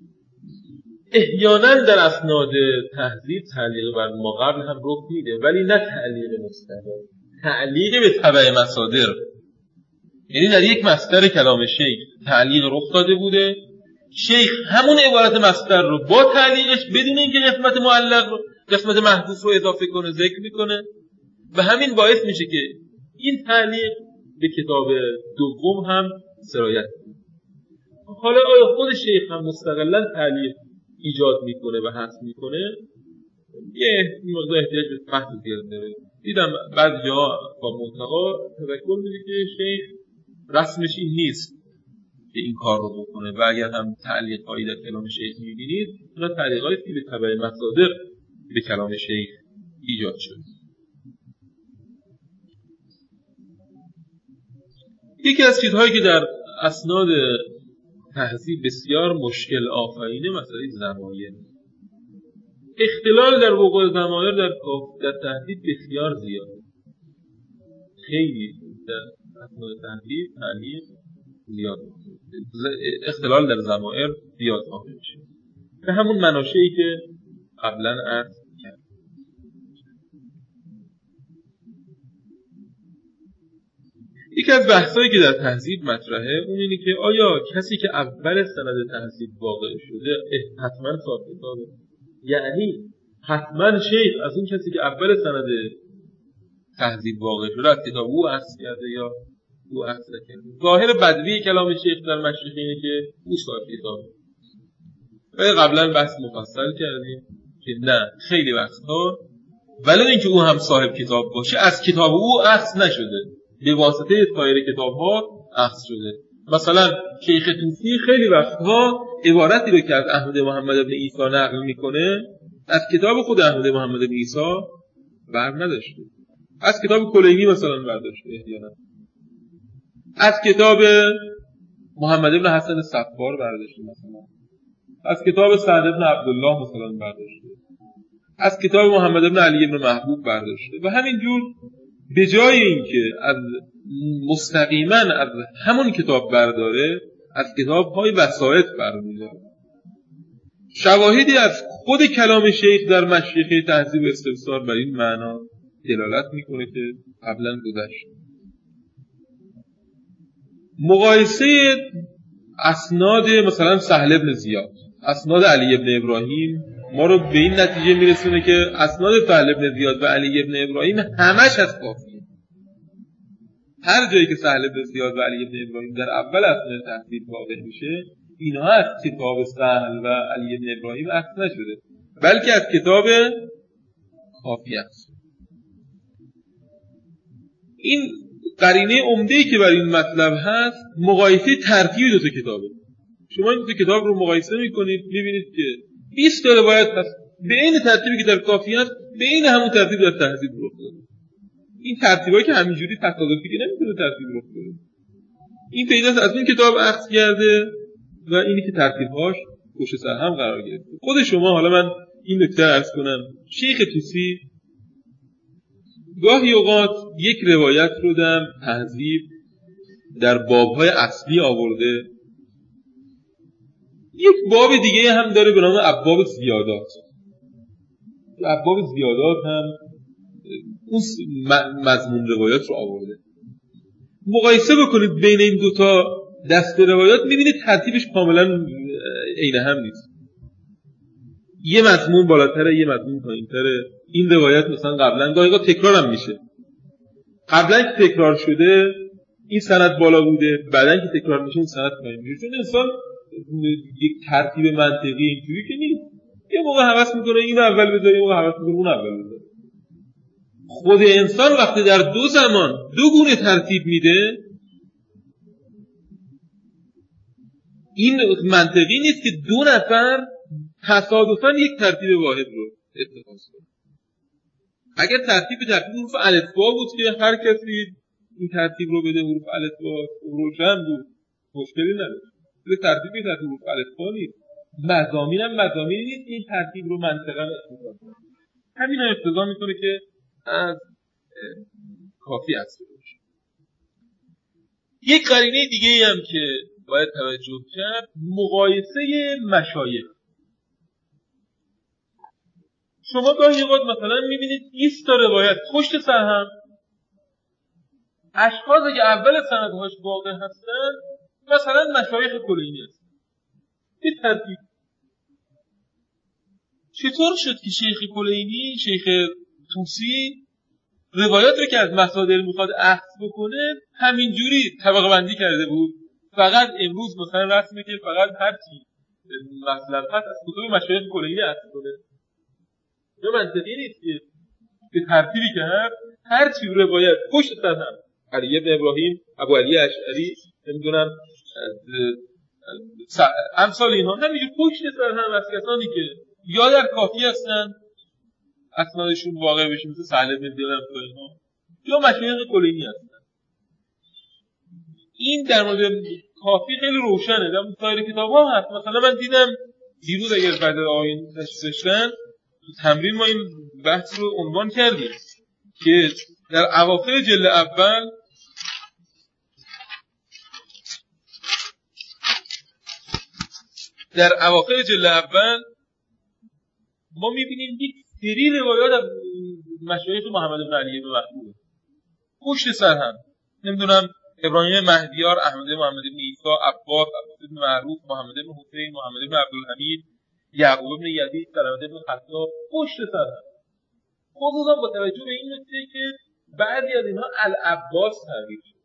احیانا در اسناد تهذیب تعلیق بر ما قبل هم رخ میده، ولی نه تعلیق مستقیم، تعلیق به تبع مصادر. یعنی در یک مصدر کلام شیخ تعلیق رخ داده بوده، شیخ همون عبارت مصدر رو با تعلیقش بدون اینکه قسمت معلق رو، قسمت محذوف رو اضافه کنه ذکر میکنه و همین باعث میشه که این تعلیق به کتاب دوم هم سرایت کنه. حالا آیا خود شیخ هم مستقلاً تعلیق ایجاد میکنه و حذف میکنه؟ یه موضوع احتیاج به بحث زیاد داره. دیدم بعضی جاها با منتقا تذکر میده که شیخ رسمش این نیست که این کار رو بکنه و اگر هم تعلیقایی در کلام شیخ میبینید اونا تعلیقایی که به تبع مصادر به کلام شیخ ایجاد شده. یکی از چیزهایی که در اسناد تهذیب بسیار مشکل آفرینه مسئله ضمایر. اختلال در وقوع ضمایر در تهذیب بسیار زیاد، خیلی در اسناد تهذیب تعلیق زیاد، اختلال در ضمایر زیاد واقع میشه به همون مناشئی که قبلا عرض کرد. یکی از بحثایی که در تهذیب مطرحه اون اینه که آیا کسی که اول سند تهذیب واقع شده حتما صاحب کتابه؟ یعنی حتما شیخ از اون کسی که اول سند تهذیب واقع شده از کتاب او اخذ کرده یا او اخذ کرده؟ ظاهر بدوی کلام شیخ در مشیخه اینه که او صاحب کتابه. و قبلا بحث مفصل کردیم که نه، خیلی وقتها ولو اینکه او هم صاحب کتاب باشه از کتاب او اخذ نشده، به واسطه سایر کتاب‌ها اخذ شده. مثلا شیخ طوسی خیلی وقتها عبارتی رو که از احمد محمد بن عیسی نقل میکنه از کتاب خود احمد محمد بن عیسی بر نداشته، از کتاب کلینی مثلا برداشته، احیانا از کتاب محمد بن حسن صفار برداشته، مثلا از کتاب سعد بن عبدالله مثلا برداشته، از کتاب محمد بن علی بن محبوب برداشته و همینجور به جای اینکه از مستقیما از همون کتاب برداره از کتاب‌های وسائط برمی‌داره. شواهدی از خود کلام شیخ در مشیخه تهذیب و استفسار بر این معنا دلالت میکنه که قبلا گذشت. مقایسه اسناد مثلا سهل بن زیاد، اسناد علی بن ابراهیم ما رو به این نتیجه میرسونه که اسناد سهل بن زیاد و علی بن ابراهیم همش از کافیه. هر جایی که سهل بن زیاد و علی بن ابراهیم در اول اسناد تهذیب واقع میشه اینها از کتاب سهل و علی بن ابراهیم اخذ نشده بلکه از کتاب کافی است. این قرینه عمده‌ای که برای این مطلب هست مقایسه ترتیب دو تا کتابه. شما این دو کتاب رو مقایسه میکنید میبینید که 20 تا روایت هست به این ترتیبی که در کافی هست به این همون ترتیب در تهذیب رخ داده. این ترتیبایی که همینجوری تصادفی که نمیتونه ترتیب رخ بده. این پیداست از اون کتاب اخذ کرده و اینی که ترتیب‌هاش پشت سر هم قرار گرفته. خود شما حالا من این نکته عرض کنم، شیخ طوسی گاهی اوقات یک روایت رو در تهذیب در باب‌های اصلی آورده، یک باب دیگه هم داره به نام ابواب زیادات. ابواب زیادات هم اون مضمون روایات رو آورده. مقایسه بکنید بین این دوتا دست روایات میبینید ترتیبش کاملا عین هم نیست. یه مضمون بالاتره یه مضمون پایین‌تره. این روایت مثلا قبلا گاهی تکرار هم میشه. قبلا که تکرار شده این سند بالا بوده، بعدن که تکرار میشه این سند پایین میشه. چون انسان یک ترتیب منطقی اینجوری که نیست. یه موقع هوس میکنه اینو اول بذاره، یه موقع هوس میکنه اون اول بذاره. خود انسان وقتی در دو زمان دو گونه ترتیب میده، این منطقی نیست که دو نفر تصادفاً یک ترتیب واحد رو اتخاذ کنه. اگر ترتیب حروف الفبا بود که هر کسی این ترتیب رو بده، حروف الفبا روشن بود، مشکلی نداره. ولی ترتیب حروف الفبا نیست. مضامین هم مضامینی نیست که این ترتیب رو منطقاً اتخاذ کنه. همین رو اقتضا میکنه که از کافی اصل باشه. یک قرینه دیگه ای هم که باید توجه کرد، مقایسه مشایخ. شما گاهی اوقات مثلا میبینید 20 تا روایت پشت سر هم، اشخاصی که اول سندهاش واقع هستن مثلا مشایخ کلینی هستن. به ترتیب چطور شد که شیخ کلینی، شیخ طوسی روایات رو که از مصادر میخواد اخذ بکنه همینجوری طبقه بندی کرده بود؟ فقط امروز مثلا رسمه که فقط هر چی مطلب هست از کتب مشایخ کلینی اخذ کنه. نه، منطقی نیست که به ترتیبی که هر چی روایت پشت سر هم، علی بن ابراهیم، ابو علی اشعری، نمیدونم امثال اینها همینجور پشت سر هم از کسانی که یا در کافی هستن اسنادشون واقع بشه مثل سهل بن دلم و اینها، یا مشایخ کلینی هستن. این در مورد کافی خیلی روشنه. در سایر کتاب‌ها هست. مثلا من دیدم دیروز اگر بعد آیین داشتن تو تمرین ما این بحث رو عنوان کردیم که در اواخر جلد اول ما می‌بینیم یک سری روایات از مشایخ محمد بن علی بن محبوب پشت سر هم، نمیدونم ابراهیم مهدیار، احمد محمد بن عیسی، عباس بن معروف، محمد بن حسین، محمد بن عبدالحمید، یعقوب بن یزید، سلامت بن خطاب پشت سر هم. خصوصا با توجه به این نکته که بعضی از اینها العباس تعبیر شد.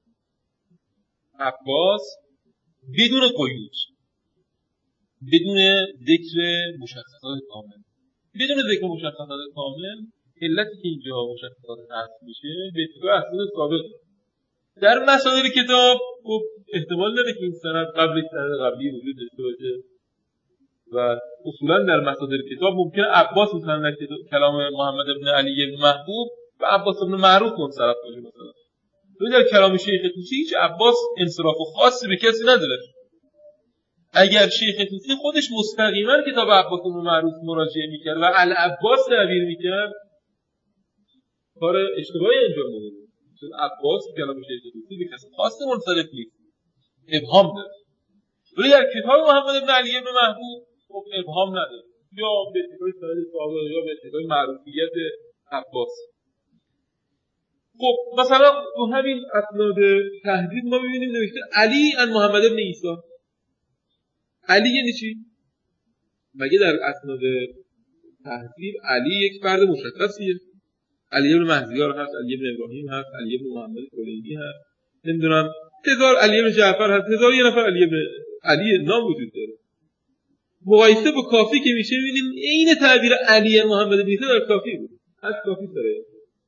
عباس بدون قیود، بدون ذکر مشخصات کامل. بدون ذکر مشخصات کامل، علتی که اینجا مشخصات حذف میشه به اتباع اسناد ثابت. در مصادر کتاب خب احتمال داره که این سند قبل سند قبلی وجود داشته باشه و اصولا در مصادر کتاب ممکنه عباس مثلا کلام محمد بن علی بن محبوب و عباس بن معروف منصرف باشه. مثلا ولی در کلام شیخ طوسی هیچ عباس انصراف خاصی به کسی نداره. اگر شیخ طوسی خودش مستقیما کتاب عباس بن معروف مراجعه میکرد و العباس تعبیر میکرد، کار اشتباهی انجام میداد. چون عباس کلام شیخ طوسی به کسی خاصی منصرف نیست، ابهام داره. ولی در کتاب محمد بن علی بن محبوب خب ابهام نداره، یا به اتکای سند ثابت یا به اتکای معروفیت عباس. خب مثلا تو همین اسناد تهذیب ما می‌بینیم نوشته علی ان محمد بن عیسی. علی یعنی چی؟ مگه در اسناد تهذیب علی یک فرد مشخصیه؟ علی بن مهدیار هست، علی بن ابراهیم هست، علی بن محمد کلینی هست، نمیدونم هزار علی بن جعفر هست، هزار یه نفر علی نام وجود داره. مقایسه با کافی که میشه می‌بینیم عین تعبیر علی محمد بن عیسی در کافی بود. از کافی سره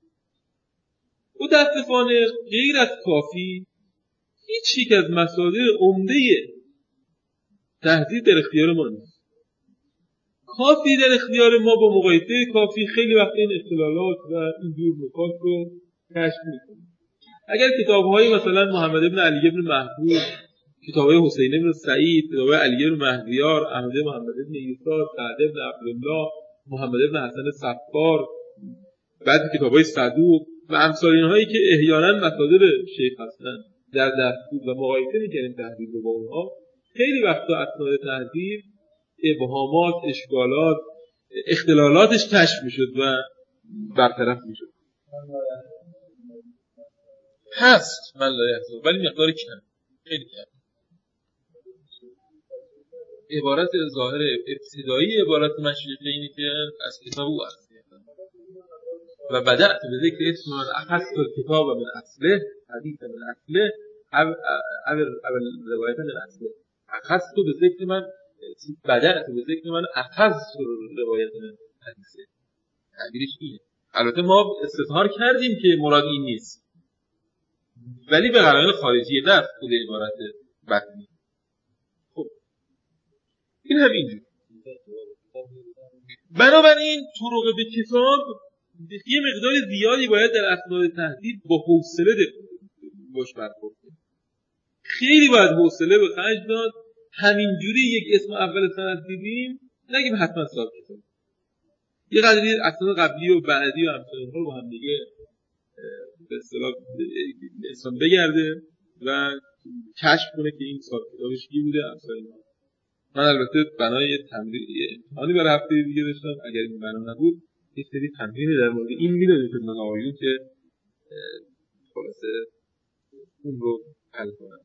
متاسفانه غیر از کافی هیچ یک از مصادر عمده تهذیب در اختیار ما نیست. کافی در اختیار ما با مقایسه کافی خیلی وقت این اختلالات و اینجور نکات رو کشف می‌کنه. اگر کتاب‌های مثلا محمد بن علی بن محبوب، کتاب‌های حسین بن سعید، کتاب‌های علی بن مهدیار، احمد محمد بن عیسی، سعد بن عبدالله، محمد بن حسن صفار، بعد کتاب‌های صدوق و امثال اینهایی که احیانا مصادر شیخ هستن در دستور و مقایسه می‌کنیم تهذیب رو با اونها، خیلی وقتا اسناد تهذیب ابهامات، اشکالات، اختلالاتش کشف میشد و برطرف میشد. هست من لا یحزن، ولی مقدار کم، خیلی کم. عبارت ظاهر ابتدایی عبارت مشایخ اینه که از کتاب او هست. و بدأت به ذکر اسم من اخذت الكتاب من اصله حدیث من اصله اول روایت من اصله اخذت به ذکر من بدأت به ذکر من اخذت روایت من حدیثه. تعبیرش اینه. البته ما استظهار کردیم که مراد این نیست، ولی به قرائن خارجی نه طول عبارت متنی. خب این هم اینجور. بنابراین طرق به کتاب یه مقدار زیادی باید در اسناد تهذیب با حوصله باش برخورد کنیم. خیلی باید حوصله به خرج داد. همینجوری یک اسم اول سند دیدیم نگیم حتما صاحب کتاب. یه قدری اسناد قبلی و بعدی و امثال اینها رو با هم دیگه به اصطلاح انسان بگرده و کشف کنه که این صاحب کتابش کی بوده امثال اینها. من البته بنای تمرین امتحانی برای هفته دیگه داشتم. اگر این بنا نبود یه سری تمرین در مورد این میدادیم خدمت آقایون که خلاصه اون رو حل کنم.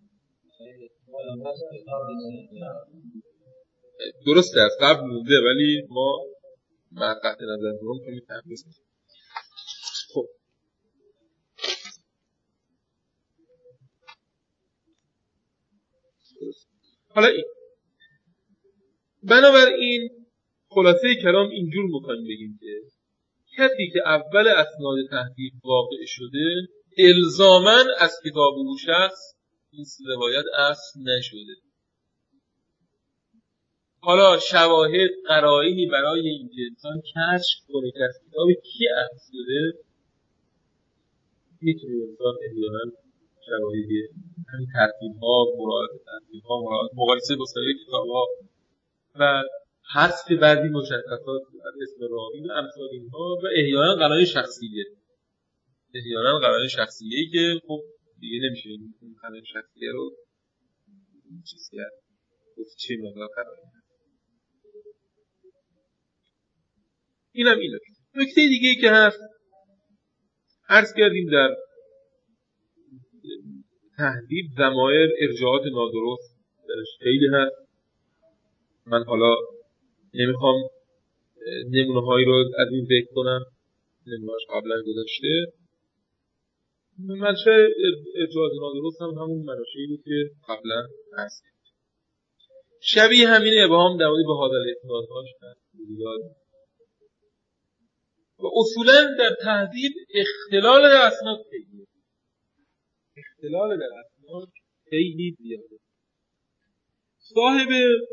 درسته از قبل مونده ولی ما قطع نظر دارم که میتونیم. خب حالا این بنابراین خلاصه کلام اینجور میکنیم بگیم که کسی که اول اسناد تهذیب واقع شده الزاماً از کتاب او شخص این روایت اصل نشده. حالا شواهد قرائنی برای اینکه انسان کشف کنه که از کتاب کی اصل شده میتونه انسان احیانا شواهدی همین ترتیب‌ها مراعات مقایسه با سایر کتاب‌ها و حذف بعضی مشخصات از اسم راوی و امثال اینها و احیانا قرائن شخصیه‌ای که خب دیگه نمیشه این قرائن شخصیه رو چیز کرد گفت چه مقدار قرائن. اینم اینه. نکته دیگه ای که هست عرض کردیم در تهذیب ضمایر ارجاعات نادرست درش خیلی هست. من حالا نمیخوام نمونه‌هایی رو از این ذکر کنم، نمونه‌هاش قبلا گذاشته. منشأ ارجاعات نادرست هم همون مناشه‌ای بود که قبلا هست. شبیه همین ابهام در مورد بهادر اسنادهاش هست. و اصولاً در تهذیب اختلال در اسناد خیلی زیاده. صاحب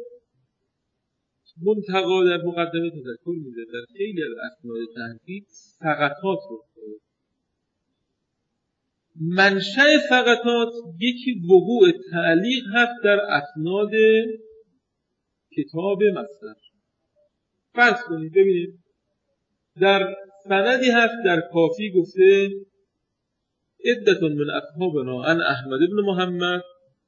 منتقا در مقدمه تذکر میده در خیلی از اسناد تهذیب سقطات رو داره. منشأ سقطات یکی وقوع تعلیق هست در اسناد کتاب مصدر. فرض کنید ببینید در سندی هست در کافی گفته عدة من اصحابنا عن احمد بن محمد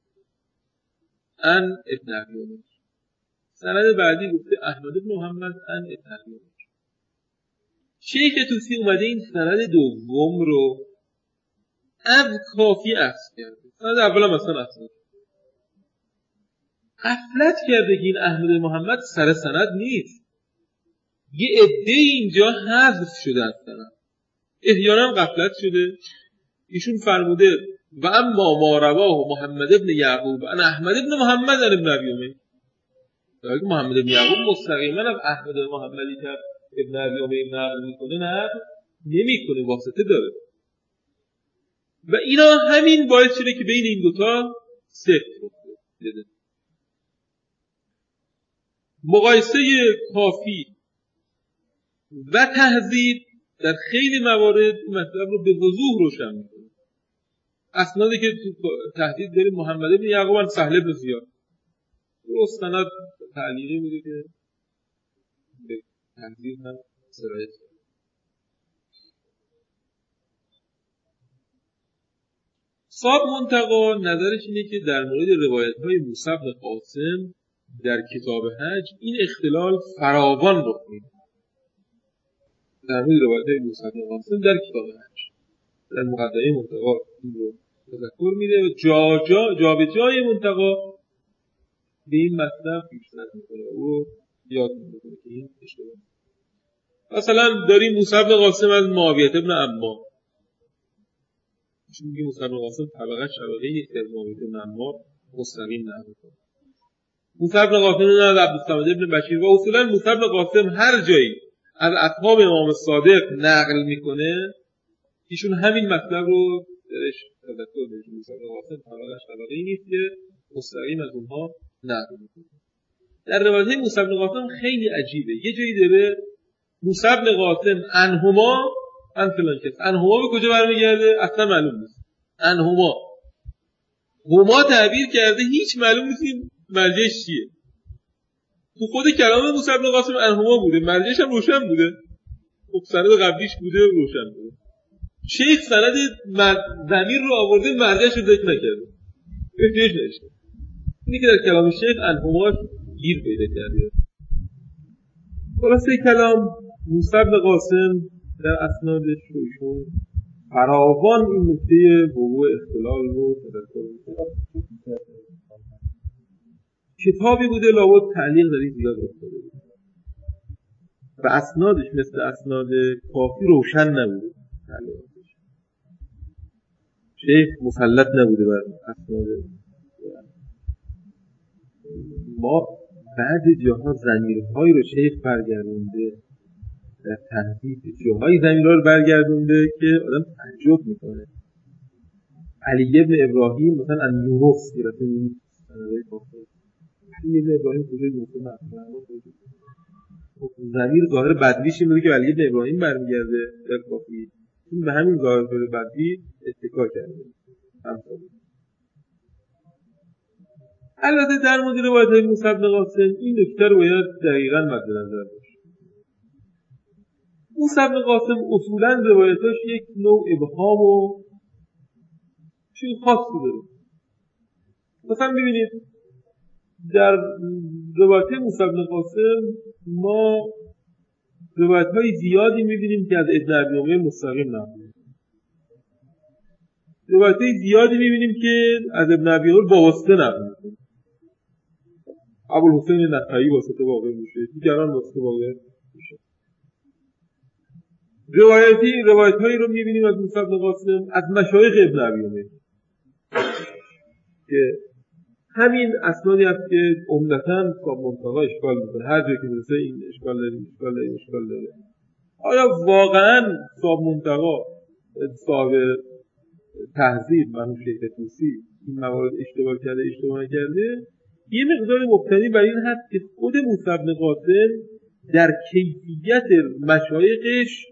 عن ابن ابی عمر. سند بعدی گفته احمد بن محمد عن ابن ابی عمر. شیخ طوسی اومده این سند دوم رو از کافی اخذ کرده. سند اول مثلا اخذ غفلت کرده که این احمد بن محمد سر سند نیست. یه عده اینجا حذف شده از سند. احیانا غفلت شده. ایشون فرموده و اما ما رواه محمد بن یعقوب عن احمد بن محمد عن ابن ابی عمر. در که محمد بن یعقوب مستقیما از احمد بن محمدی که ابن ابی عمر نقل میکنه نه نمیکنه، واسطه داره. و اینا همین باعث شده که بین این دوتا سفت بده. مقایسه کافی و تهذیب در خیلی موارد مطلب رو به وضوح روشن میکنه. اسنادی که تو تهذیب داریم محمد بن یعقوب عن سهل بن زیاد رو سند تعلیقی میده که به تهذیب هم سرایت کنه. صاحب منتقا نظرش اینه که در مورد روایت‌های موسی بن قاسم در کتاب حج این اختلال فراوان رخ میده. در مورد روایت‌های موسی بن قاسم در کتاب حج در مقدمه منتقا این رو تذکر میده و جا به جای منتقا به این مطلب پیشنهاد میکنه و یاد میکنه که این اشتباه. مثلا داریم موسی بن قاسم از معاویه بن عمار، چون میگه موسی بن قاسم طبقه یک از معاویه بن عمار مستقیم نقل میکنه. موسی بن قاسم از عبدالصمد بن بشیر و اصولا موسی بن قاسم هر جایی از اصحاب امام صادق نقل میکنه ایشون همین مطلب رو درش تذکر میده. موسی بن قاسم طبقه نیست که مستقیم از اونها نقل میکنه. در روایت موسی بن قاسم خیلی عجیبه. یه جایی داره موسی بن قاسم انهما ان فلان کس، انهما به کجا برمیگرده اصلا معلوم نیست. انهما هما تعبیر کرده، هیچ معلوم نیست این مرجعش چیه. تو خود کلام موسی بن قاسم انهما بوده، مرجعش هم روشن بوده، خب سند قبلیش بوده روشن بوده. شیخ سند ضمیر رو آورده، مرجعش رو ذکر نکرده، احتیاج نشده. اینی که در کلام شیخ انهما گیر پیدا کرده. خلاصه کلام موسی بن قاسم در اسنادش رو ایشون فراوان این نکته وقوع اختلال رو تذکر می‌کنه. کتابی بوده لابد تعلیق در این زیاد افتاده بود و اسنادش مثل اسناد کافی روشن نبوده. شیخ مسلط نبوده بر اسناد. ما بعد جاها ضمیرهای رو شیخ برگردونده در تحقیق، جاهای ضمیرها رو برگردونده که آدم تعجب میکنه. علی ابن ابراهیم مثلا ان یونس گرفته می‌بینید سندهای کافی. علی ابن ابراهیم کجای یونس ضمیر ظاهر بدویش این بوده که علی ابن ابراهیم برمیگرده در کافی، این به همین ظاهر بدوی اتکا کرده. البته در مورد روایت‌های موسی بن قاسم این نکته رو باید دقیقاً مد نظر داشت. موسی بن قاسم اصولاً روایتاش یک نوع ابهام و چیز خاصی داره. مثلا ببینید در روایت موسی بن قاسم ما روایت‌های زیادی می‌بینیم که از ابن ابی امیه مستقیم نقل می‌کنه. روایت‌های زیادی می‌بینیم که از ابن ابی امیه با واسطه نقل می‌کنه. ابوالحسین نخعی واسطه واقع میشه، دیگران واسطه واقع میشه. روایت‌هایی رو می‌بینیم از موسی بن قاسم از مشایخ ابن ابی امیه که همین اسنادی هست که عمدتاً صاحب منتقا اشکال میکنه. هر جایی که میرسه این اشکال داره. آیا واقعاً صاحب منتقا صاحب تهذیب منو شیخ طوسی این موارد اشتباه نکرده؟ یه مقدار مبتنی بر این هست که خود موسی بن قاسم در کیفیت مشایخش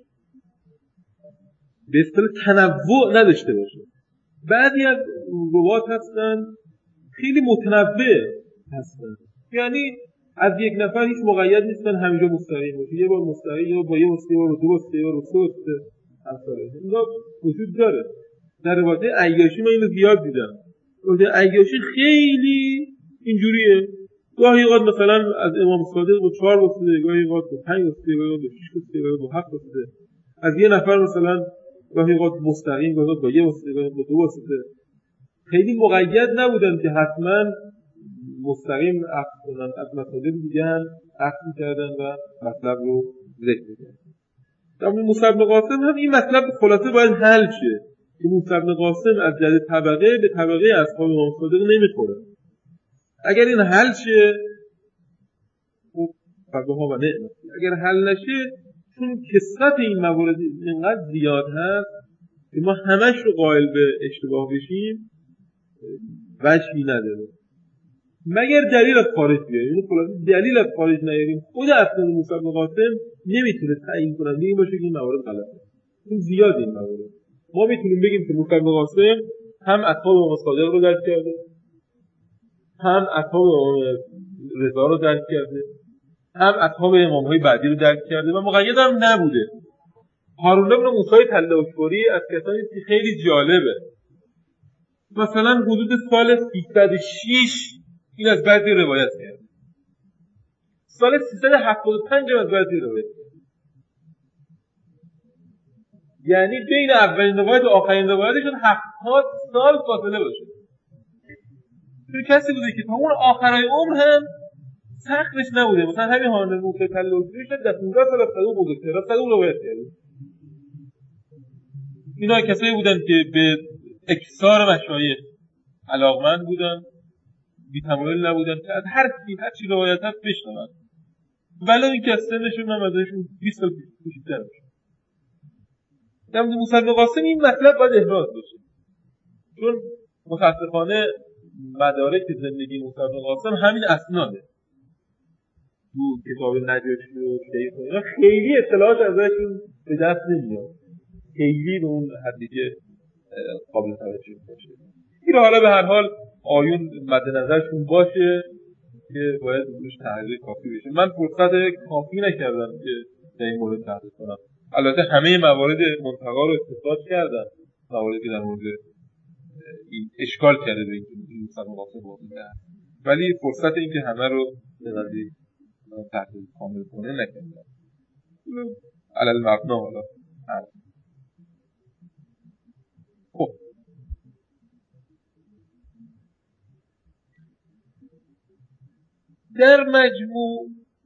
به اصطلاح تنوع نداشته باشه. بعضی از روات هستن خیلی متنوع هستن، یعنی از یک نفر هیچ مقید نیستن همینجا مستقیم باشه، یه بار مستقیم یا با یه واسطه، با دو واسطه، یا با سه واسطه همساله. اینا وجود داره. در روایت عیاشی من اینو زیاد دیدم. روایت عیاشی خیلی اینجوریه. گاهی اوقات مثلا از امام صادق با 4 واسطه، گاهی اوقات با 5 واسطه، گاهی اوقات با 6 واسطه، گاهی با 7 واسطه. از یه نفر مثلا گاهی اوقات مستقیم، گاهی اوقات با یه واسطه، گاهی با 2 واسطه. خیلی مقید نبودن که حتما مستقیم اخذ کنن، از مصادر دیگه هم اخذ می‌کردن و مطلب رو ذکر می‌کردن. در موسی بن قاسم هم این مطلب خلاصه باید حل شه که موسی بن قاسم از جد طبقه به طبقه اصحاب امام صادق نمیخوره. اگر این حل شه خب فقها و نعمت. اگر حل نشه، چون کثرت این موارد اینقدر زیاد هست که ما همش رو قائل به اشتباه بشیم وجهی نداره مگر دلیل از خارج بیاریم. این خلاصه دلیل از خارج نیاریم، خود اسناد موسی بن قاسم نمیتونه تعیین کننده این باشه که این موارد غلطه. این زیاد این موارد. ما میتونیم بگیم که موسی بن قاسم هم اصحاب امام صادق رو درک کرده، هم اصحاب امام رضا رو درک کرده، هم اصحاب امام‌های بعدی رو درک کرده و مقید هم نبوده. هارون بن موسی تلاشپوری از کسانی که خیلی جالبه. مثلا حدود سال 306 این از بعضی روایت کرده. سال 375 از بعضی روایت کرده. یعنی بین اولین روایت و آخرین روایتشون 70 سال فاصله باشه. چون کسی بوده که تا اون آخرای عمر هم سختش نبوده. مثلا همین حانل موسی تلوزی شد در 15 سال از صدوق بزرگتر از صدوق روایت کرده. اینا کسایی بودن که به اکثار مشایخ علاقمند بودن، بی‌تمایل نبودن که از هر چی روایت هست بشنون، ولی این که از سنشون هم ازشون 20 سال بیشتر باشه. در مورد موسی بن قاسم این مطلب باید احراز بشه، چون متاسفانه مدارک زندگی موسی بن قاسم همین اسناده. تو کتاب نجاشی و شیخ و اینا خیلی اطلاعات ازشون به دست نمیاد، خیلی به اون حدی که قابل توجه باشه. این حالا به هر حال آیون مد نظرشون باشه که باید روش تحقیق کافی بشه. من فرصت کافی نکردم که در این مورد تحقیق کنم. البته همه موارد منتقا رو استفاده کردم، مواردی که در مورد این اشکال کرده به این موسی بن قاسم واقعا، ولی فرصت این که همه رو به قضیه تحقیق کامل کنه نکردم. علل مبنا حالا خب در مجموع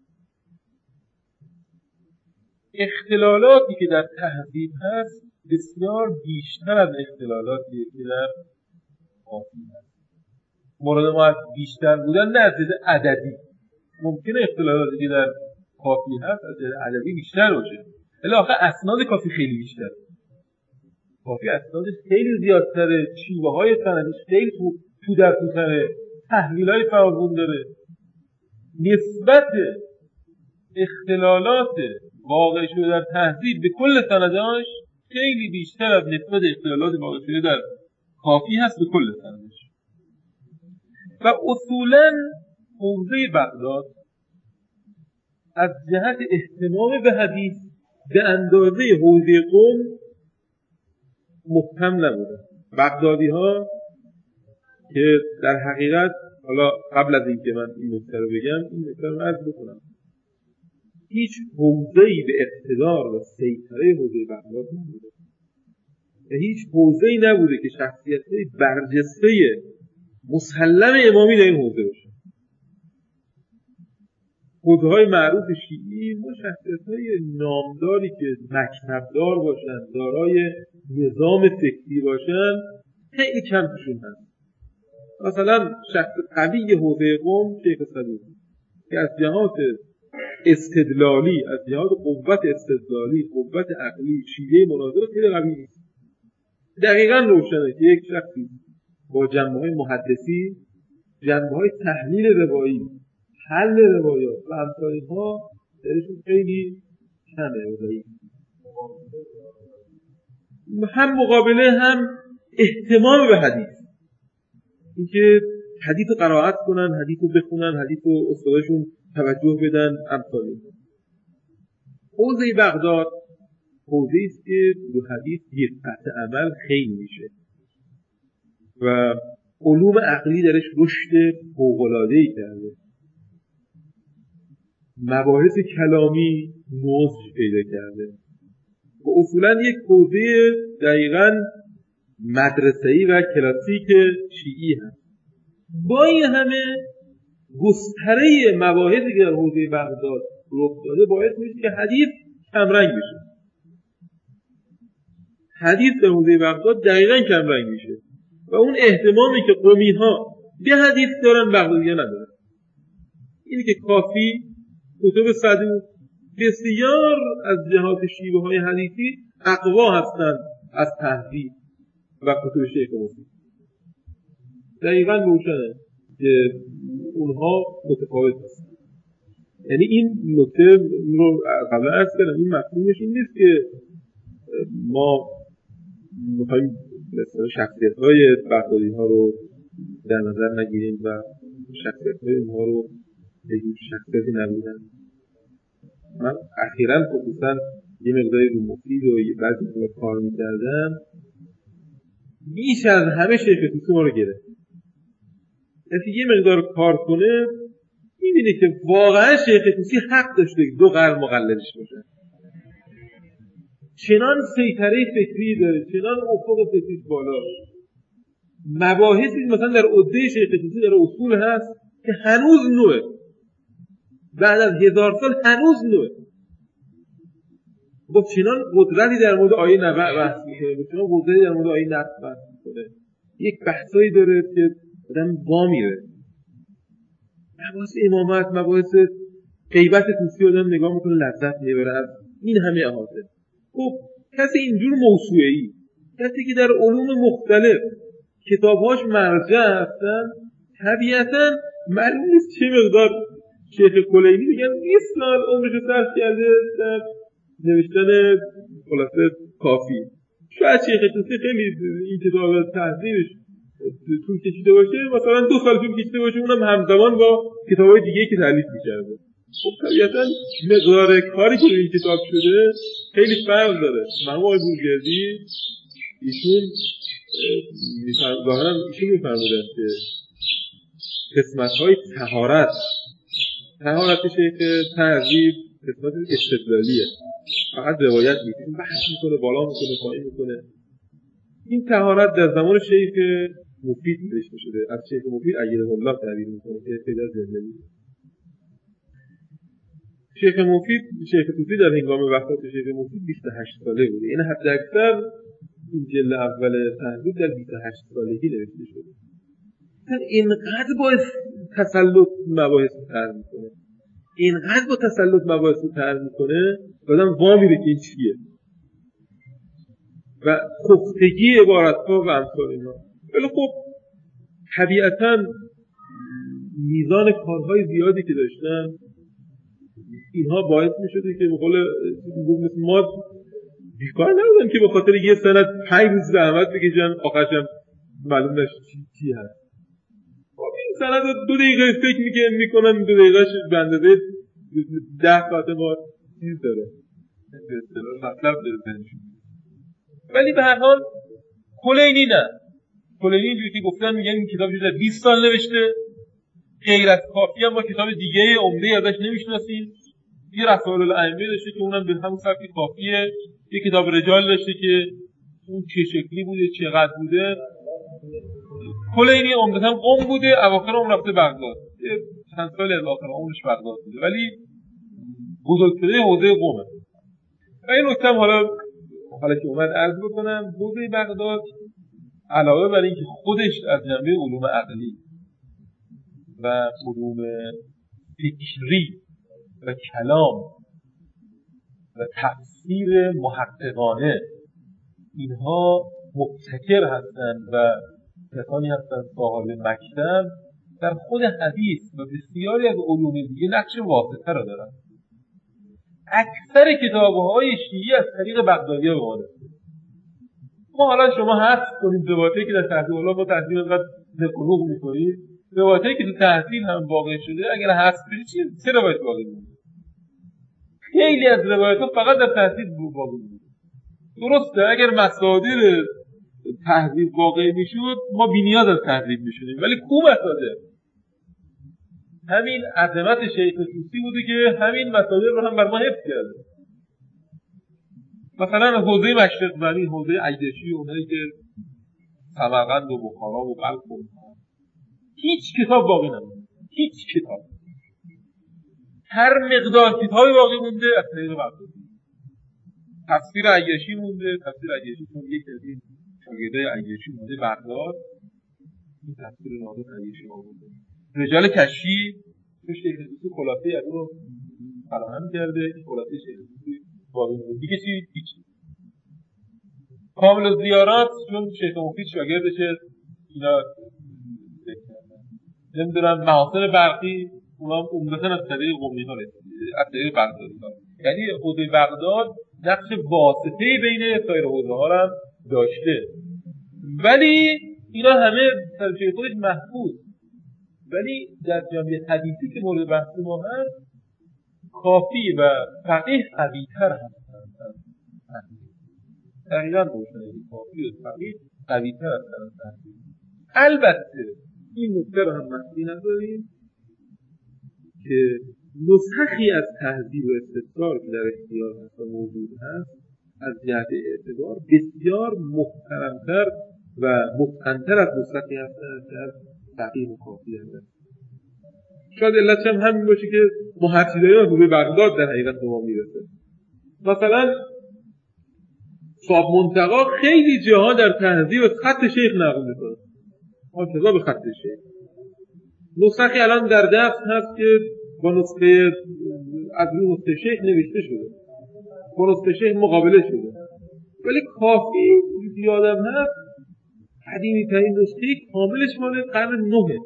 اختلالاتی که در تهذیب هست بسیار بیشتر از اختلالاتی که در کافی هست. مورد ما از بیشتر بودن نه از عددی، ممکنه اختلالاتی که در کافی هست از عددی بیشتر باشه، ولی آخه اسناد کافی خیلی بیشتر. کافی اسنادش خیلی زیادتره، شیوه های سندش خیلی تو در توتره، تحویل های فراوون داره. نسبت اختلالات واقع شده در تهذیب به کل سنداش خیلی بیشتر از نسبت اختلالات واقع شده در کافی هست به کل سنداش. و اصولاً حوزه بغداد از جهت اهتمام به حدیث به اندازه حوزه قم مبهم نبوده. بغدادی ها که در حقیقت، حالا قبل از اینکه من این نکته رو بگم این نکته رو عرض بکنم، هیچ حوزه‌ای به اقتدار و سیطره حوزه بغداد نبوده و هیچ حوزه‌ای نبوده که شخصیت‌های برجسته مسلم امامی در این حوزه باشه. حوزه‌های معروف شیعی ما شخصیت‌های نامداری که مکتبدار باشن، دارای نظام فکری باشن خیلی کم توشون هست. مثلا شخص قوی حوزه قم شیخ صدوق که از جهات استدلالی، از جهات قوت استدلالی، قوت عقلی، شیوه مناظره خیلی قوی نیست. دقیقاً روشنه که یک شخصی با جنبه‌های محدثی، جنبه‌های تحلیل روایی، حل روایات و امثال اینها درشون خیلی کمه و ضعیف. هم مقابله هم اهتمام به حدیث، اینکه حدیث رو قرائت کنن، حدیث رو بخونن، حدیث رو استاداشون توجه بدن، امثال اینها. حوزه بغداد حوزه است که رو حدیث دقت عمل خیلی میشه و علوم عقلی درش رشد فوق‌العاده‌ای کرده. مباحث کلامی نضج پیدا کرده و اصولاً یک حوزه دقیقاً مدرسه‌ای و کلاسیک شیعی هست. با این همه گستره مباحثی که در حوزه بغداد رخ داده باعث میشه که حدیث کمرنگ بشه. حدیث در حوزه بغداد دقیقاً کمرنگ میشه و اون اهتمامی که قمی‌ها به حدیث دارن بغدادی‌ها ندارن. اینی که کافی، کتب صدوق بسیار از جهات شیوه‌های حدیثی اقوا هستند از تهذیب و کتب شیخ مسلم. دقیقاً روشنه که اونها متفاوت هستند. یعنی این نکته رو قبلا عرض کردم، این مفهومش این نیست که ما می‌خوایم مثلا شخصیت‌های بغدادی‌ها رو در نظر نگیریم و شخصیت‌های اونها رو بگیم شخصیتی نبودن. من اخیراً خصوصاً یه مقداری رو مفید و بعضی رو کار می‌کردم، بیش از همه شیخ طوسی ما رو گرفت. کسی یه مقدار کار کنه می‌بینه که واقعاً شیخ طوسی حق داشته که 2 قرن مقلدش باشه. چنان سیطره فکری داره، چنان افق فکریش بالا. مباحثی مثلا در عده شیخ طوسی در اصول هست که هنوز نوعه. بعد از 1000 سال هنوز نوعه. با چنان قدرتی در مورد آیه نبع بحث میکنه، با چنان قدرتی در مورد آیه نبع بحث میکنه. یک بحثایی داره که آدم وا میره. مباحث امامت، مباحث غیبت طوسی آدم نگاه میکنه لذت میبره از این همه احاطه. خب کسی اینجور موسوعه‌ای، کسی که در علوم مختلف کتابهاش مرجع هستن، طبیعتاً معلوم نیست چه مقدار شیخ کلینی میگن 20 سال عمرشو صرف کرده در نوشتن خلاصه کافی. شاید شیخ طوسی خیلی این کتاب تحضیرش طول کشیده باشه، مثلا 2 سال طول کشیده باشه، اونم همزمان با کتاب‌های دیگه‌ای که تألیف می‌کرده. خب طبیعتاً مقدار کاری که این کتاب شده خیلی فرق داره. مرحوم آقای بورگردی ایشون ظاهراً ایشون می‌فرمودن که قسمت‌های طهارت شیخ تهذیب قسمت استدلالیه، فقط روایت می‌کنه، بحث می‌کنه، بالا می‌کنه، پایین می‌کنه. این طهارت در زمان شیخ مفید نوشته شده، از شیخ مفید ایده الله تعبیر می‌کنه که خیلی از زندگی شیخ مفید، شیخ طوسی در هنگام وفات شیخ مفید 28 ساله بوده. این حد اکثر این جلد اول تهذیب در 28 سالگی نوشته شده. اینقدر با تسلط مباحث رو طرح میکنه، اینقدر با تسلط مباحث رو طرح میکنه آدم وا میره که این چیه و پختگی عبارت‌ها و امثال اینا. ولی خب طبیعتاً میزان کارهای زیادی که داشتن اینها باعث میشده که به قول ما بیکار نبودن که به خاطر یه سند 5 روز زحمت بکشن آخرش هم معلوم نشه چی هست. خب این سند رو 2 دقیقه فکر میکنن، 2 دقیقهش به اندازه 10 ساعت ما چیز داره به اصطلاح مطلب داره. ولی به هر حال کلینی نه، کلینی اینجوری که گفتن میگن این کتاب شده 20 سال نوشته، غیر از کافی هم با کتاب دیگه عمده ازش نمیشناسیم. یه رسائل الائمه داشته که اونم به همون سبک کافیه. یه کتاب رجال داشته که اون چه شکلی بوده، چقدر بوده. کلینی عمدتاً قم بوده، اواخر عمر رفته بغداد، چند سال از آخر عمرش بغداد بوده، ولی بزرگترین حوزه قمه. و این نکته حالا که اومد عرض بکنم، حوزه بغداد علاوه بر اینکه خودش از جنبه علوم عقلی و علوم فکری و کلام و تفسیر محققانه اینها مبتکر هستند و کسانی هستند صاحب مکتب، در خود حدیث و بسیاری از علوم دیگه نقش واسطه را دارند. اکثر کتاب‌های شیعی از طریق بغدادی‌ها وارد شده. ما حالا شما حذف کنید روایتی که در تحصیل الله با تحصیل اینقدر نقلوق می‌کنید، روایتی که تو تحصیل هم واقع شده اگر حذف بشه چه روایت واقع می‌مونه؟ خیلی از روایت‌ها فقط در تحصیل واقع می‌مونه. درسته اگر مصادر تحذیب واقع میشد ما بی‌نیاز از تحذیب میشدیم، ولی کو مصادر؟ همین عظمت شیخ طوسی بوده که همین مصادر رو هم بر ما حفظ کرده. مثلا حوزه مشرق زمین، حوزه عیدشی، اونایی که سمرقند و بخارا و بلخ و هیچ کتاب باقی نمونده، هیچ کتاب. هر مقدار کتابی باقی مونده از طریق بغداد. تفسیر عیاشی مونده، تفسیر عیاشی چون یک از این شاگردای عیاشی مونده بغداد، این تفسیر نادر عیاشی آورده. رجال کشی شیخ طوسی خلاصه از رو فراهم کرده، خلاصه شیخ طوسی باقی مونده. دیگه هیچ. کامل الزیارات چون شیخ مفید شاگردشه، اینا نمیدونم محاسن برقی اونا عمدتاً از طریق قمی‌ها رسیده، از طریق بغداد. یعنی حوزه بغداد نقش واسطه‌ای بین سایر حوزه‌ها هم داشته، ولی اینا همه در جای خودش محفوظ. ولی در جامعه حدیثی که مورد بحث ما هست، کافی و فقیه قوی‌تر هستند. دقیقاً روشنه کافی و فقیه قوی‌تر هستند. البته این نکته رو هم مخفی نداریم که نسخی از تهذیب و استدلال که در اختیار هست و موجود هست از جهت اعتبار بسیار محترمتر و متقن‌تر از نسخی هستند که از فقیه و کافی هستند. شاید علتش هم همین باشه که محدثین دوره بغداد در حقیقت به ما میرسه. مثلا صاحب منتقا خیلی جاها در تهذیب از خط شیخ نقل میکنه، حافظا به خط شیخ. نسخی الان در دست هست که با نسخه از روی نسخه شیخ نوشته شده، با نسخه شیخ مقابله شده، ولی کافی یادم هست قدیمی ترین نسخه کاملش مال قرن 9.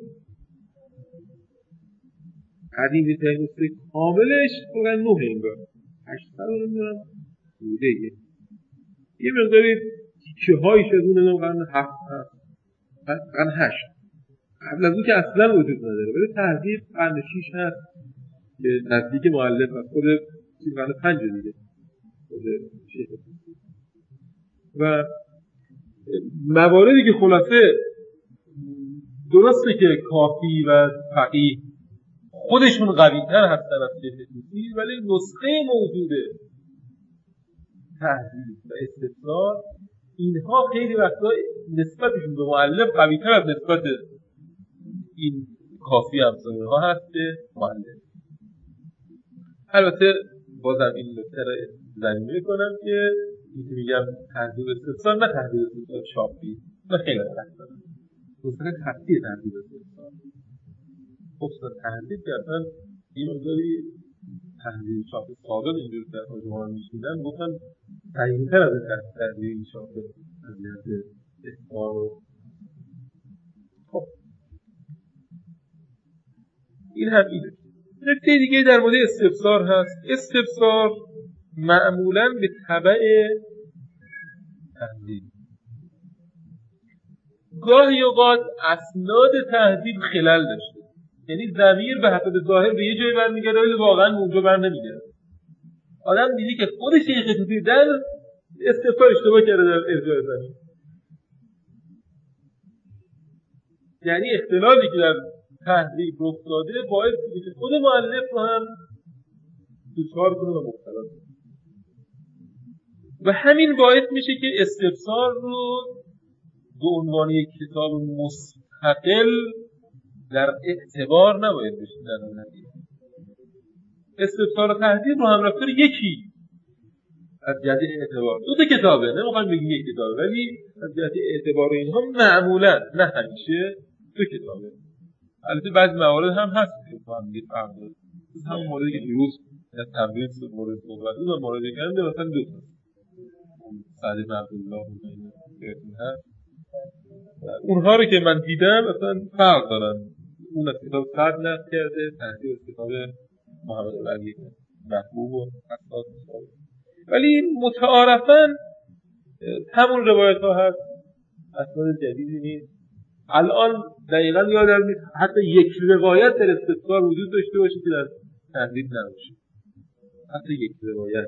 قدیمی ترین نسخه کاملش قرن 9 انگار 800 نمیدونم بوده. یه مقداری تیکه هایش از اون قرن 7 هست، قرن 8 قبل از اون که اصلا وجود نداره، ولی تهذیب قرن 6 هست که نزدیک مؤلف هست، خود قرن 5 دیگه خود شیخ. و مواردی که خلاصه درسته که کافی و فقیه خودشون قوی‌تر هستن از شیخ توسی، ولی نسخه موجوده تهذیب و استدلال اینها خیلی وقتا نسبتشون به مؤلف قوی‌تر از نسبت این کافی همسایه ها هست به مؤلف. البته بازم این نکته رو زمینه میکنم که اینکه میگم تهذیب استدلال نه تهذیب استدلال چاپی، نه خیلی فرق داره. نسخه خطی تهذیب استدلال خصوصا تهذیب که اصلا این مقداری تهذیب چاپ سابق اینجور در ترجمه‌ها میشیدن گفتن صحیح‌تر از تهذیب چاپ از جهت اخبار و خب این هم اینه. نکته دیگه در مورد استفسار هست. استفسار معمولاً به تبع تهذیب، گاهی اوقات اسناد تهذیب خلل داشته، یعنی ضمیر به حسب ظاهر به یه جای برمیگرده ولی واقعاً اونجا بر نمیگرده. آدم دیدی که خود شیخ توسی در استفسار اشتباه کرده در ارجاع ضمیر، یعنی اختلالی که در تهذیب رخ داده باعث میشه که خود مؤلف رو هم دچار کنه و مبتلا کنه. و همین باعث میشه که استفسار رو به عنوان یک کتاب مستقل در اعتبار نباید بشه. در نتیجه استفسار و تهذیب رو هم رفتار یکی از جهت اعتبار، دو تا کتابه، نمیخوام بگیم یک کتابه، ولی از جهت اعتبار اینها معمولا نه همیشه دو کتابه. البته بعضی موارد هم هست که فهم دیگه فرق داره، همون موردی که دیروز در تمرین مورد صحبت بود و موردی که هم مثلا دو تا سعد بن عبدالله هست، اونها رو که من دیدم مثلا فرق دارن. اون از کتاب سعد نقل کرده، تهذیب از کتاب محمد علی محبوب و اسناد، ولی متعارفاً همون روایت ها هست، اسناد جدیدی نیست. الان دقیقاً یادم نیست حتی یک روایت در استفسار وجود داشته باشه که در تهذیب نباشه، حتی یک روایت.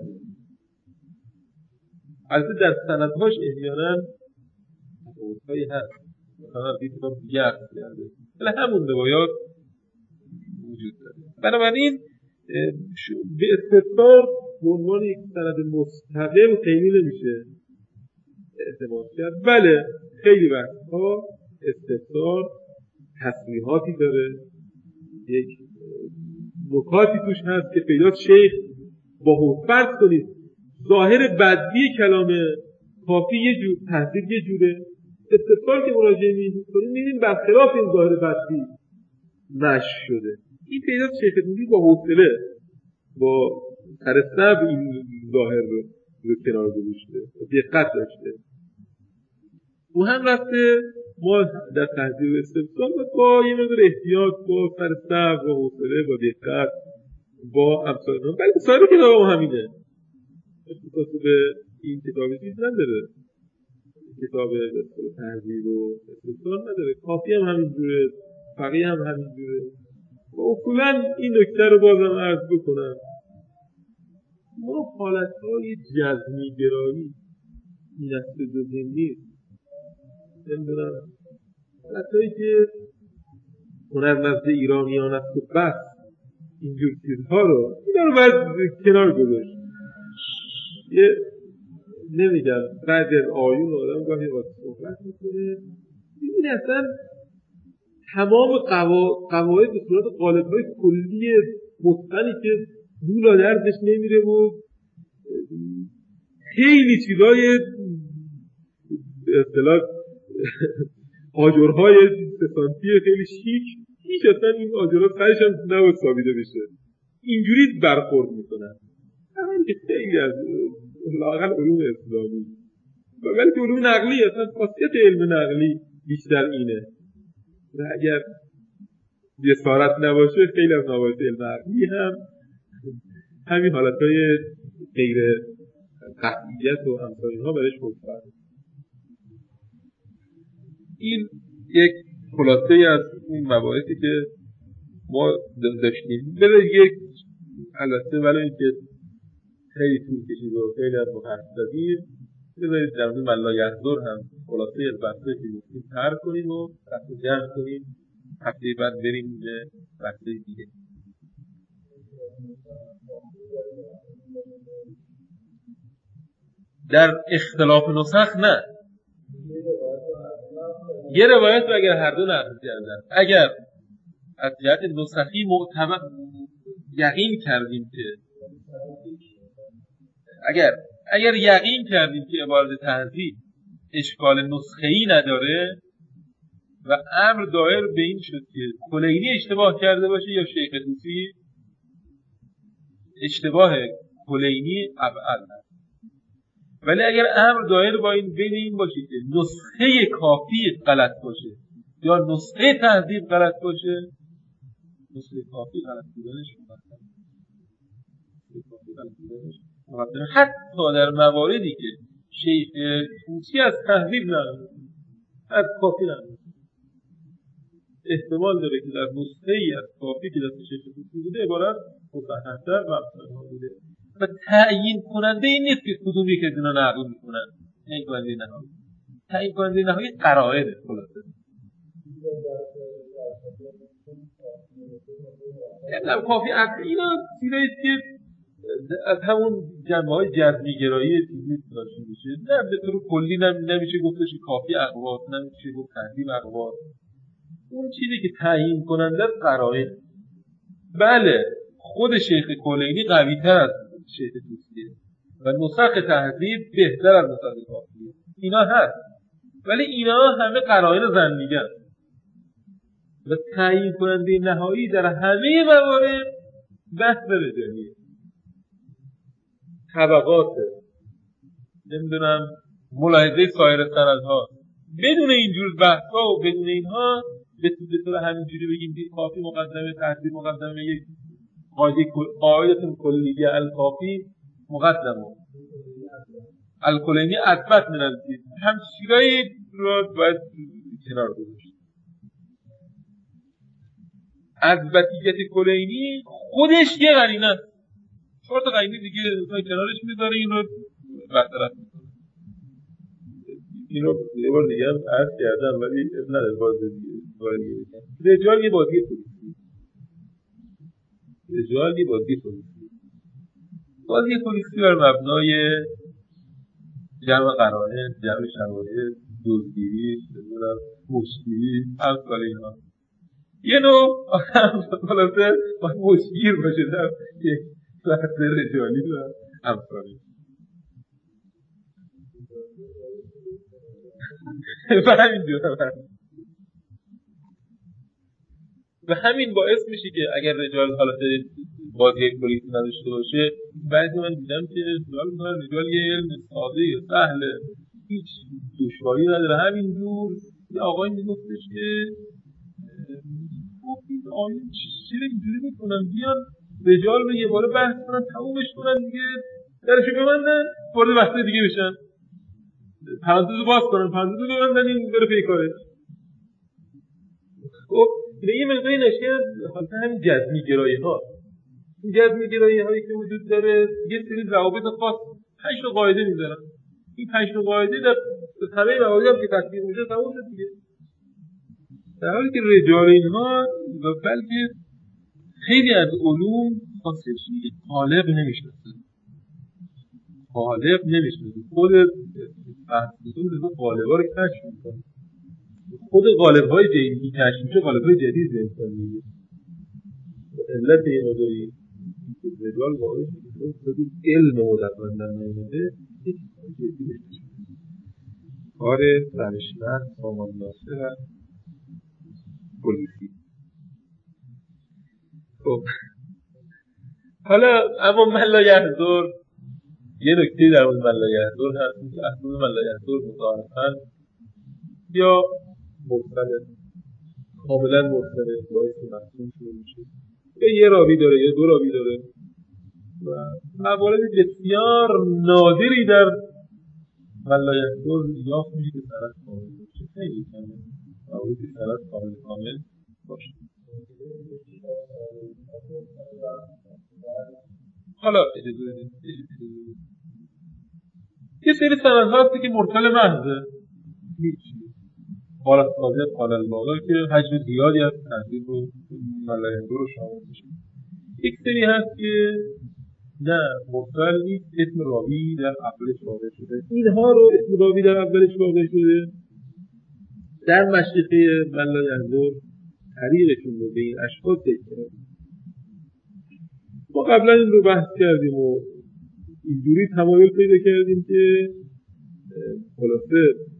البته در سندهاش احیانا تفاوت‌هایی هست، مثلا این کتاب دیگه هست کرده، ولی همون روایات وجود داره. بنابراین به استفسار به عنوان یک سند مستقل خیلی نمیشه اعتماد کرد. بله خیلی وقتها استفسار تصریحاتی داره، یک نکاتی توش هست که پیداست شیخ با فرض کنید ظاهر بدی کلام کافی یه جور، تهذیب یه جوره، استفسار که مراجعه می‌کنید می‌بینید برخلاف این ظاهر بدی نشر شده. این پیداست شیخ توسی با حوصله با سرصبر این ظاهر رو کنار گذاشته، دقت داشته. او هم رفته ما در تهذیب استفسار با یه مقدار احتیاط، با سرصبر، با حوصله، با دقت، با امثال اینا، ولی سایر کتاب هم همینه. اختصاص به این کتاب چیز نداره، کتاب تهذیب و استفسار نداره، کافی هم همینجوره، فقیه هم همینجوره. و اصولاً این نکته رو بازم عرض بکنم، ما حالتهای جزمی گرایی این است که جزمی نیست، نمیدونم حالتهایی که هنر نزد ایرانیان است و بس اینجور چیزها رو اینا رو باید کنار گذاشت. یه نمیگم بعد از آیون آدم گاهی وقت صحبت میکنه این اصلا تمام قواعد به صورت قالب‌های کلی متقنی که دولا دردش نمیره و خیلی چیزای به اصطلاح آجرهای 3 سانتی خیلی شیک، هیچ اصلا این آجرها سرش هم نباید سابیده بشه، اینجوری برخورد میکنن. همین که خیلی از لااقل علوم اسلامی و بلکه علوم نقلی، اصلا خاصیت علم نقلی بیشتر اینه و اگر جسارت نباشه خیلی از مباحث علم نقلی هم همین حالتهای غیر قطعیت و همسان اینها برش مطمئن. این یک خلاصه از این مباحثی که ما داشتیم. بذارید یک البته ولی اینکه خیلی طول کشید و خیلی از ما حرف زدیم، بذارید در مورد من لا یحضر هم خلاصه از بحثی که گفتیم طرح کنیم و بحث جمع کنیم، هفته بعد بریم به بحث دیگه. در اختلاف نسخ نه، یه روایت رو اگر هر دو نقل کردن، اگر از جهت نسخی معتبر یقین کردیم که اگر یقین کردیم که عبارت تهذیب اشکال نسخه‌ای نداره و امر دایر به این شد که کلینی اشتباه کرده باشه یا شیخ طوسی، اشتباه کلینی ابعد هست. ولی اگر امر دایر با این بین این باشه که نسخه کافی غلط باشه یا نسخه تهذیب غلط باشه، نسخه کافی غلط بودنش مقدمه. حتی در مواردی که شیخ طوسی از تهذیب نقل از کافی نقل احتمال داره که در نسخه ای از کافی که دست شیخ طوسی بوده عبارت مصحح‌تر و افضل‌ها بوده و تعیین کننده این نیست که کدوم یک از اینا نقل میکنن. تعیین کننده نهایی، تعیین کننده نهایی قرائنه. خلاصه یعنی کافی اصلی اینا چیزایی که از همون جنبه‌های جزمی‌گرایی چیزی داشته میشه. نه به طور کلی نمیشه گفتش کافی اقوات، نمیشه گفت تهذیب اقوات. اون چیزی که تعیین کننده است قرائن. بله خود شیخ کلینی قوی‌تر از شیخ طوسیه و نسخ تهذیب بهتر از نسخ کافیه، اینا هست، ولی اینا همه قرائن ظنیه است و تعیین کننده نهایی در همه موارد بحث رجالیه، طبقات، نمیدونم ملاحظه سایر سندها. بدون اینجور بحثا و بدون اینها به طور همینجوری بگیم که کافی مقدمه، تهذیب مقدمه، یک قاعده کلیه الکافی مقدمه الکلینی اثبت من الدین، هم چیزایی رو باید کنار گذاشت. اثبتیت کلینی خودش یه قرینه است، 4 تا قرینه دیگه کنارش میذاره، این رو برطرف میکنه. این رو یه بار دیگه هم عرض کردم ولی نداره باز دیگه رجال یه بازی پلیسی، رجال یه بازی پلیسی بر مبنای جمع قرائن، جمع شواهد، دزدگیری، مشگیری، همسال اینها. یه نوع خلاصه باید مشگیر باشه در یک بحث رجالی و همسالی. و همین باعث میشه که اگر رجال حالت بازی پلیسی نداشته باشه، بعضی من دیدم که رجال یه علم ساده یا سهله، هیچ دشواری نداره. همینجور یه آقای میگفتش که این آیون چیزی اینجوری میکنن، بیان رجال رو یه باره بحث کنن، تمومش کنن دیگه، درشو ببندن، وارد بحث دیگه بشن، پرانتزو باز کنن، پرانتزو ببندن، این بره پی کارش. خب یه مقداری نشه حالت همین جزمی ها، این جزمی هایی که وجود داره یه سری روابط خاص 5 تا قاعده میذارن. این 5 تا قاعده در همه مواردی هم که تطبیق میشه تموم شد دیگه. در حالی که رجال اینها و بلکه خیلی از علوم خاصیتی غالب نمیشناسن، خود بحثتون به غالب‌ها رو کشف میکنه. خود غالب‌های جدیدی کشف میشه، غالب‌های جدید به انسان میگه. علت این مداری که رجال واقعی شده علم مدون در نیامده یک جدی بشته کار روشمند ساماندازه و پلیسی. خب حالا اما من لا یحضر یه نکته در مورد من لا یحضر هست که اصلا من لا یحضر مضاعفاً یا مرسل کاملا مرسل باعث مفهوم شده میشه یا یه راوی داره یا دو راوی داره و موارد بسیار نادری در من لا یحضر یافت میشه که سند کامل باشه. خیلی کمه موارد که سند کامل باشه. حالا اجازه بدید یه سری سندها هستی که مرسل محضه هیچی قال الصادق قال الباقی که حجم زیادی از تحقیق رو من لا یحضر رو شامل میشه. یک سری هست که نه مرسل نیست اسم راوی در اولش واقع شده. اینها رو اسم راوی در اولش واقع شده در مشیخه من لا یحضر طریقشون رو به این اشخاص ذکر. ما قبلا این رو بحث کردیم و اینجوری تمایل پیدا کردیم که خلاصه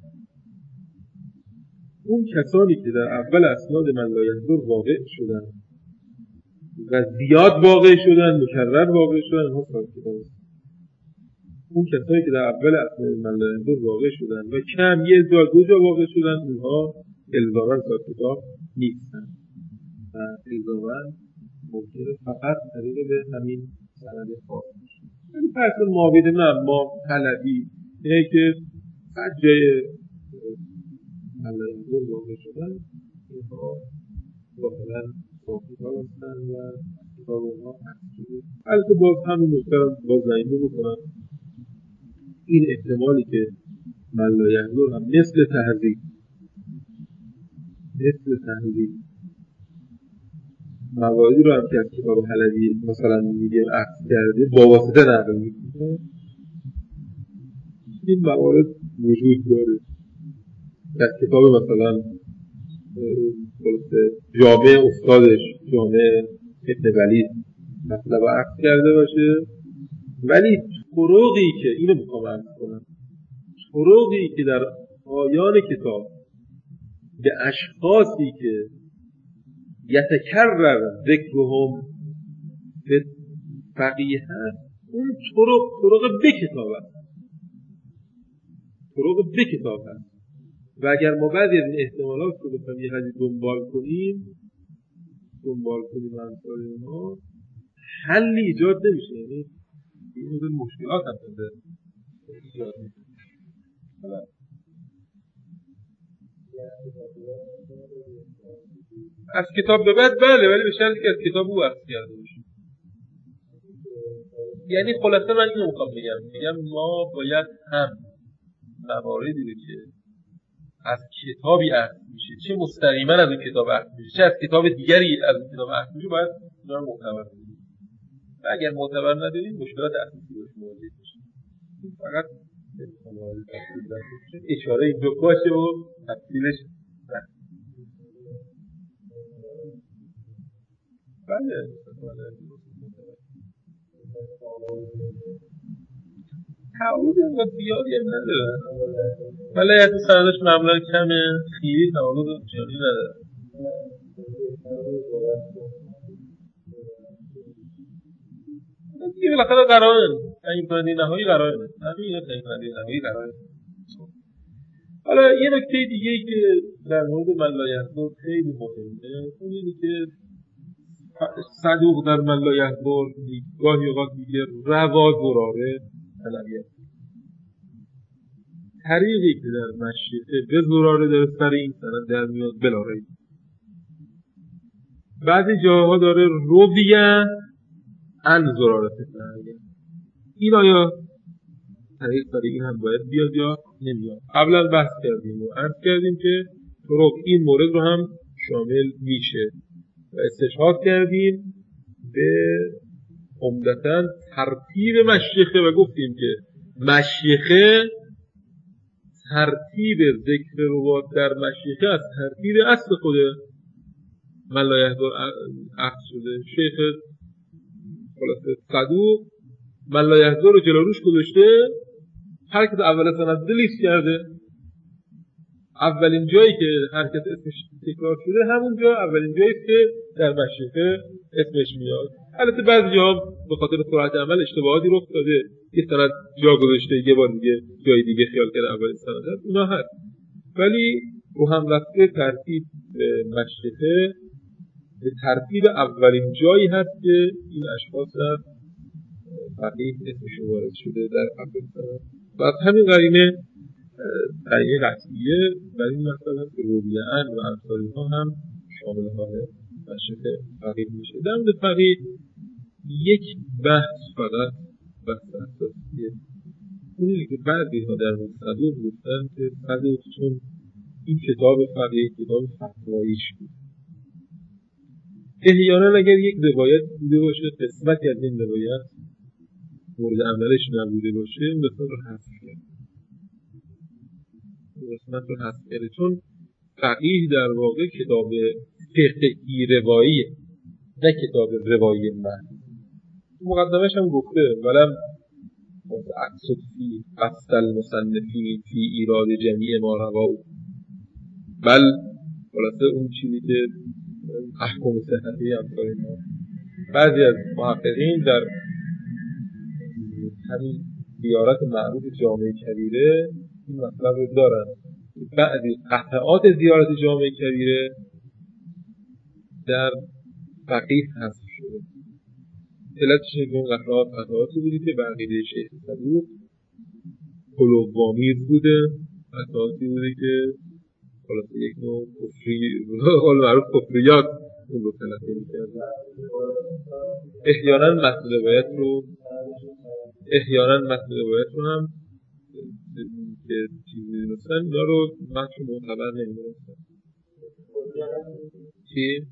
اون کسانی که در اول اسناد من لا یحضر واقع شدن و زیاد واقع شدن مکرر واقع شدن اونها صاحب کتاب هستن. اون کسانی که در اول اسناد من لا یحضر واقع شدن و کم یه جا دو جا واقع شدن اونها الزاماً صاحب کتاب نیستن و الزاماً ممکنه فقط طریق به همین سند خاص میشه. یعنی فرض معاویه ما حلبی اینه که هر جای من لا یحضر واقع شدن اینها واقعاً صاحب کتاب هستن و کتاب اونها حفظ شده. البته باز همون نکته رو باز ضعیفه بکنم این احتمالی که من لا یحضر هم مثل تهذیب مواردی رو هم که از کتاب حلبی مثلا میگه عکس کرده با واسطه نقل میکنه این موارد وجود داره. در کتاب مثلا جامع استادش جامع ابن ولید مثلا با عکس کرده باشه ولی طرقی که اینو میخوام عرض کنم طرقی که در پایان کتاب به اشخاصی که یتکرر ذکرهم فقیه هست اون طرق به کتاب هست و اگر ما بعضی از این احتمالات رو بخوایم یه حدی دنبال کنیم امثال اینها حلی ایجاد نمیشه. یعنی این مدل مشکلات هم ایجاد میشه. از کتاب به بعد بله ولی به شرطی که از کتاب او عکس کرده باشه. یعنی خلاصه من اینو میخوام بگم ما باید هم مواردی رو که از کتابی عکس میشه چه مستقیما از اون کتاب عکس میشه چه از کتاب دیگری از اون کتاب عکس میشه باید اینا رو معتبر بدیم و اگر معتبر نداریم مشکلات اساسی باشه مواجه میشیم. فقط اشاره اینجا باشه و تفصیلش بله تعارض اینقدر زیادی هم نداره ولی از سندش معمولا کمه خیلی تعارض زیادی نداره. دیگه بالاخره قرائن تعیین کننده نهایی قرائن همین تعیین کننده نهایی قرائن. حالا یه نکته دیگه ای که در مورد من لا یحضر خیلی مهمه اون اینه که صدوق در من لا یحضر گاهی اوقات میگه روا زراره طلبیت طریقی که در مشیخه به زراره داره سر این سند در میاد بلا ریب. بعضی جاها داره رویه ان زراره طلبیت این آیا طریق سر این هم باید بیاد یا نمیاد. قبلا بحث کردیم و عرض کردیم که طرق این مورد رو هم شامل میشه و استشهاد کردیم به عمدتاً ترتیب مشیخه و گفتیم که مشیخه ترتیب ذکر روات در مشیخه از ترتیب اصل خود من لا یحضر عکس شده. شیخ خلاصه صدوق من لا یحضر رو جلو روش گذاشته، هر کس اول سند لیست کرده. اولین جایی که هر کس اسمش تکرار شده همون جا اولین جایی که در مشرقه اسمش میاد. البته بعضی جاها به خاطر سرعت عمل اشتباهاتی رخ داده، یه سند جا گذاشته یه بار دیگه جای دیگه خیال کرده اولین سند هست، اینا هست. ولی رو هم رفته ترتیب مشرقه به ترتیب اولین جایی هست که این اشخاص در فقیه اسمشون وارد شده در اولین سند. و از همین قرینه قرینه قطعیه بر این مطلب هست که روبیعن و امثال ها هم شامل های مشرق فقیه میشه. در مورد فقیه یک بحث فقط بحث اساسیه، اونی که بعضی ها در مورد صدوق گفتن که صدوق چون این کتاب فقیه کتاب فتواییش بود، احیانا اگر یک روایت بوده باشه قسمتی از این روایت مورد عملش نبوده باشه اون قسمت رو حذف کرده. چون فقیه در واقع کتاب فقهی رواییه نه کتاب روایی محض. مقدمش هم گفته ولم اقصد فی قصد المصنفین فی ایراد جمیع ما رواه، بل خلاصه اون چیزی که احکام صحتی امثال اینا. بعضی از محققین در همین زیارت معروف جامع کبیره این مطلب رو دارن، بعضی قطعات زیارت جامع کبیره در فقیه حذف شده. علتش این قطعاتی بودی که بقیده شیخ صدوق قلوب‌آمیز بوده، قطعاتی بوده که خلاصه یک نوع کفری قول معروف کفریات اون رو تلقی می‌کرده. احیانا متن روایت رو هم که چیزی می‌دونستن اینا رو متن معتبر نمی‌دونستن. چی؟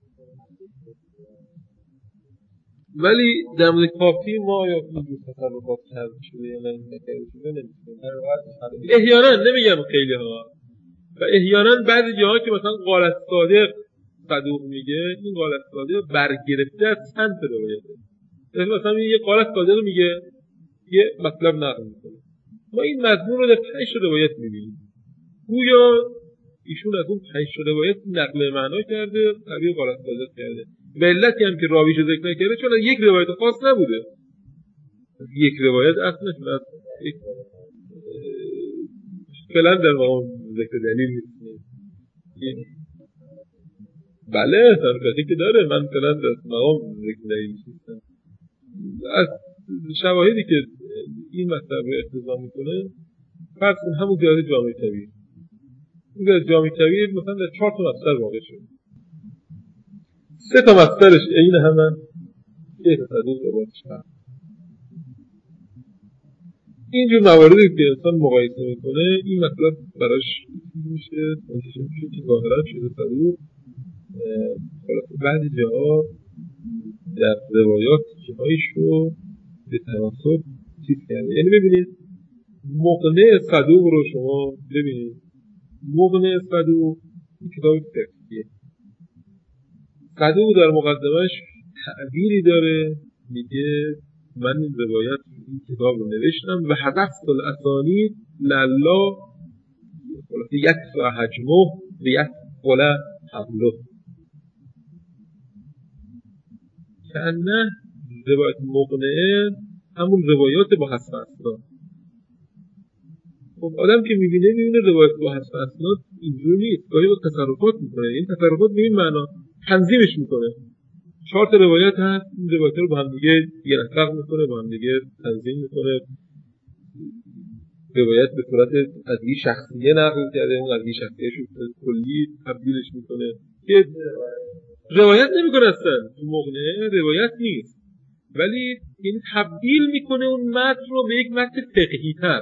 ولی در مورد کافی ما یا اینجور تصرفات کرده شده یا نکرده شده نمی‌دونیم. احیانا نمیگم خیلی ها، و احیانا بعضی جاها که مثلا قال الصادق صدوق میگه این قال الصادق برگرفته از چند تا روایته. مثلا یه قال الصادق میگه یه مطلب نقل میکنه، ما این مضمون رو در 5 روایت میبینیم، گویا ایشون از اون 5 روایت نقل معنا کرده، تعبیر قال الصادق کرده. به علتی هم که راویشو ذکر نکرده چون از یک روایت خاص نبوده، یک روایت اصلا از یک فعلا در واقع ذکر دلیل نیست. بله تنقیقی که داره، من فعلا در مقام ذکر دلیل نیستم. از شواهدی که این مطلب رو اقتضا میکنه فرض کن همون زیارت جامع کبیر، این زیارت جامع کبیر مثلا در 4 تا مصدر واقع شد، 3 تا مصدرش عین همن، یک صدوق روایتش هست. اینجور مواردی که انسان مقایسه میکنه این مطلب براش میشه منتشر میشه که ظاهرا شده صدوق خلاصه بعضی جاها در روایات جاهایش رو به تناسب چیز کرده. یعنی ببینید مقنع صدوق رو شما ببینید، مقنع صدوق این کتاب فقهیه، صدوق در مقدمش تعبیری داره میگه من این روایت این کتاب رو نوشتم و حذفت الاسانید لله خلاصه یکسع حجمه و یثقل حمله، که انه روایت مقنعه همون روایات با حذف اسناد. خب آدم که میبینه روایت با حذف اسناد اینجور نیست، گاهی با تصرفات میکنه، این تصرفات به این معنا تنظیمش میکنه. 4 تا روایت هست، این روایت رو با هم دیگه نسق میکنه، با هم دیگه تنظیم میکنه، روایت به صورت قضیه شخصیه نقل کرده، اون قضیه شخصیه شو کلی تبدیلش میکنه که روایت نمیکنه، اصلا مقنعه روایت نیست، ولی این تبدیل میکنه اون متن رو به یک متن فقهی تر،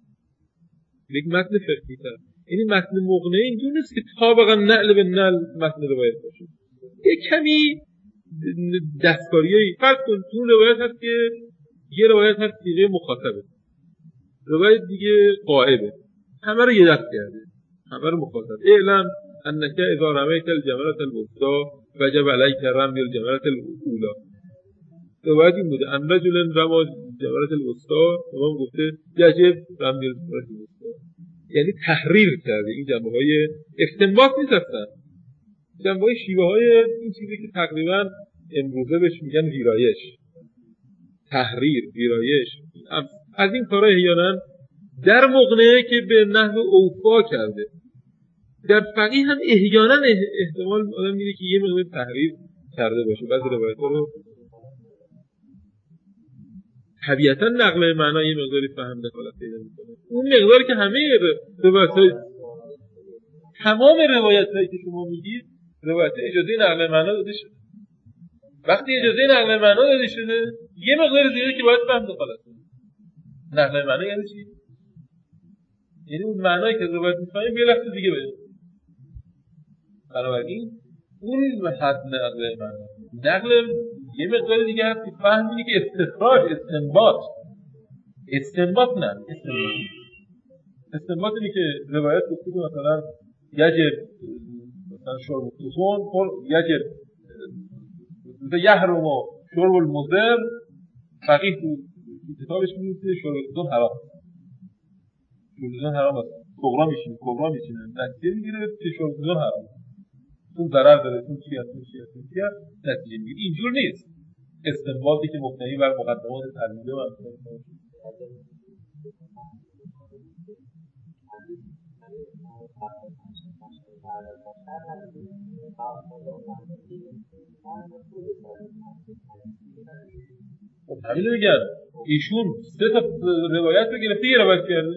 یعنی متن مقنعه اینجور نیست که طابقا نعل به نعل متن روایت باشه، یک کمی دستکاریه. فرض کن تو روایت هست که یه روایت هست دیگه مخاطبه، روایت دیگه غائبه، همه رو یه دست کرده، همه رو مخاطب. اعلم انک اذا رمیت الجمرة الوسطى وجب علیک رمی الجمرة الاولی. روایت این بوده ان رجل رمى جمرة الوسطى، امام گفته یجب رمی جمرة الوسطى، یعنی تحریر کرده. این جنبه های استنباط نیست اصلا، جنبه های شیوه های این چیزی که تقریبا امروزه بهش میگن ویرایش، تحریر، ویرایش. از این کارا احیانا در مقنعه که به نحو اوفا کرده، در فقیه هم احیانا احتمال آدم میده که یه مقدار تحریر کرده باشه. بعضی روایت‌ها رو طبیعتا نقل معنا یه مقداری فهم دخالت پیدا میکنه. اون مقداری که همه روایت‌های تمام روایت‌هایی که شما میگید روایت اجازه نقل معنا داده شده. وقتی اجازه نقل معنا داده شده یه مقدار زیاده که باید فهم دخالت کنه. نقل معنا یعنی چی؟ یعنی اون معنایی که روایت می‌کنیم یه لفظ دیگه بده. بنابراین اون حد نقل معنا نقل یه مقدار دیگه هست که فهم اینه که استخراج، استنباط نه، استنباط اینه که روایت گفته که مثلا یجب مثلا شرب الخمر یجب یحرم شرب المضر، فقیه تو کتابش می‌نویسه شرب الخمر حرام، شرب الخمر حرام است، کبرا میشینه نتیجه میگیره که شرب الخمر حرام، اون ضرر داره، اون چی هست نتیجه میگیره. اینجور نیست استنباطی که مبتنی بر مقدمات تلمیده و همین رو میگن ایشون 3 تا روایت رو گرفته یه روایت کرده.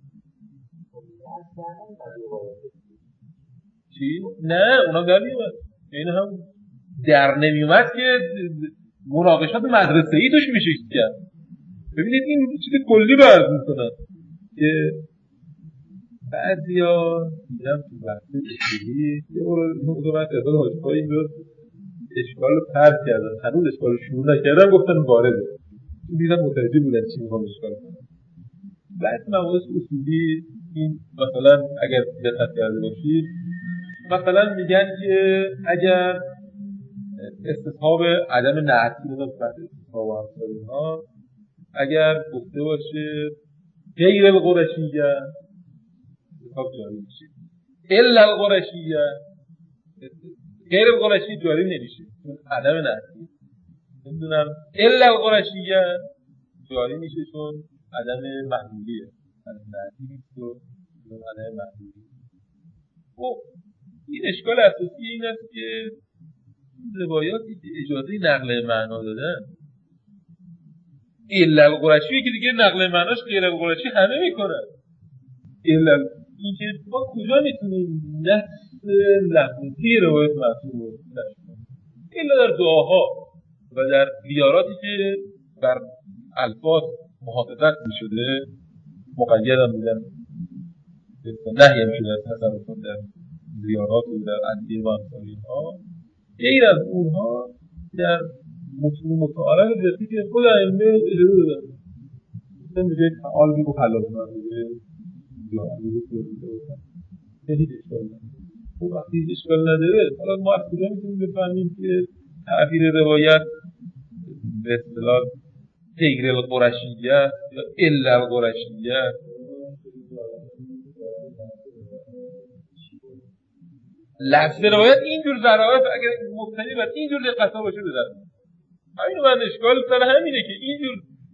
چی؟ نه اونا در نمیومد، این هم در نمیومد که مناقشات مدرسه‌ای توش میشه کرد. ببینید این چیز کلی رو عرض میکنن که بعضیا دیدم تو بحث اصولی یه موضوع من تعداد حاجی‌های این رو اشکال رو پرد کردن، هنوز اشکال رو شروع نکردن، گفتن وارده. دیدم متوجه بودن چی میخوام اشکال کنم. بعضی مباحث اصولی این مثلا اگر دقت کرده باشید مثلا میگن که اگر استصحاب عدم نعتی رو بحث استصحاب و همسال اینها اگر گفته باشه غیر القرشیه استصحاب جاری میشه، الا القرشیه غیر القرشی جاری نمیشه چون عدم نعتی، نمیدونم الا القرشیه جاری میشه چون عدم محمولیه، عدم نعتی نیست و عدم محمولیه. خب این اشکال اساسی این است که روایاتی که اجازه نقل معنا دادن الا القرشی که دیگه نقل معناش غیر القرشی همه میکنن. الا این که ما کجا میتونیم نفس لفظی روایت معصوم رو کشف کنیم؟ الا در دعاها و در زیاراتی که بر الفاظ محافظت میشده مقید هم بودن، نهی هم شده از تصرف در زیارات و در ادعیه و امثال اینها. غیر از اونها در متون متعارف جدی که خود ائمه اجازه دادن مثلا میگه تعال بگو حلال کنن میگه یا میگه هیچ اشکال نداره. خب وقتی هیچ اشکال نداره حالا ما از کجا میتونیم بفهمیم که تعبیر روایت به اصطلاح غیر القرشیه یا الا القرشیه؟ لفظ روایت اینجور ظرافت اگر مبتنی بر اینجور دقت‌ها باشه بزنه. همین من اشکال سر همینه که اینجور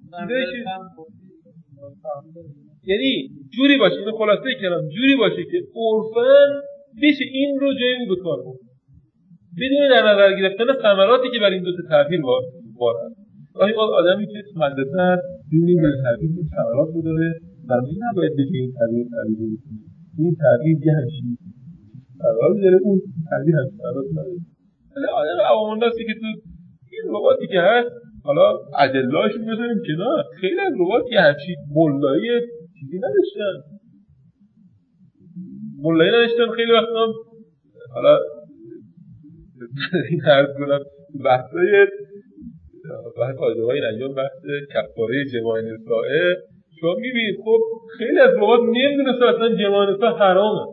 یعنی جوری باشه، اینو خلاصه کردم، جوری باشه که عرفاً بشه این رو جایی به کار برد بدون در نظر گرفتن ثمراتی که بر این دو تا تعبیر وارد. گاهی آدمی که مدرسه هست ببینیم به تعبیر این ثمرات رو داره و نباید بشه این تعبیر رو این تعبیر یه همچین ثمراتی داره، اون تعبیر همچین ثمراتی نداره. ولی آدم عوام‌الناسی که تو این رباطی که هست حالا ادله‌اشو بذاریم کنار، خیلی از رباط یه همچین مولایی چیزی نداشتن، مولایی نداشتن. خیلی وقتا حالا این عرض کنم بحثای قاعده‌های نجوم بحث کفاره جماع نسائه شما میبینید خب خیلی از رباط نمیدونست اصلا جماع نساء حرامه،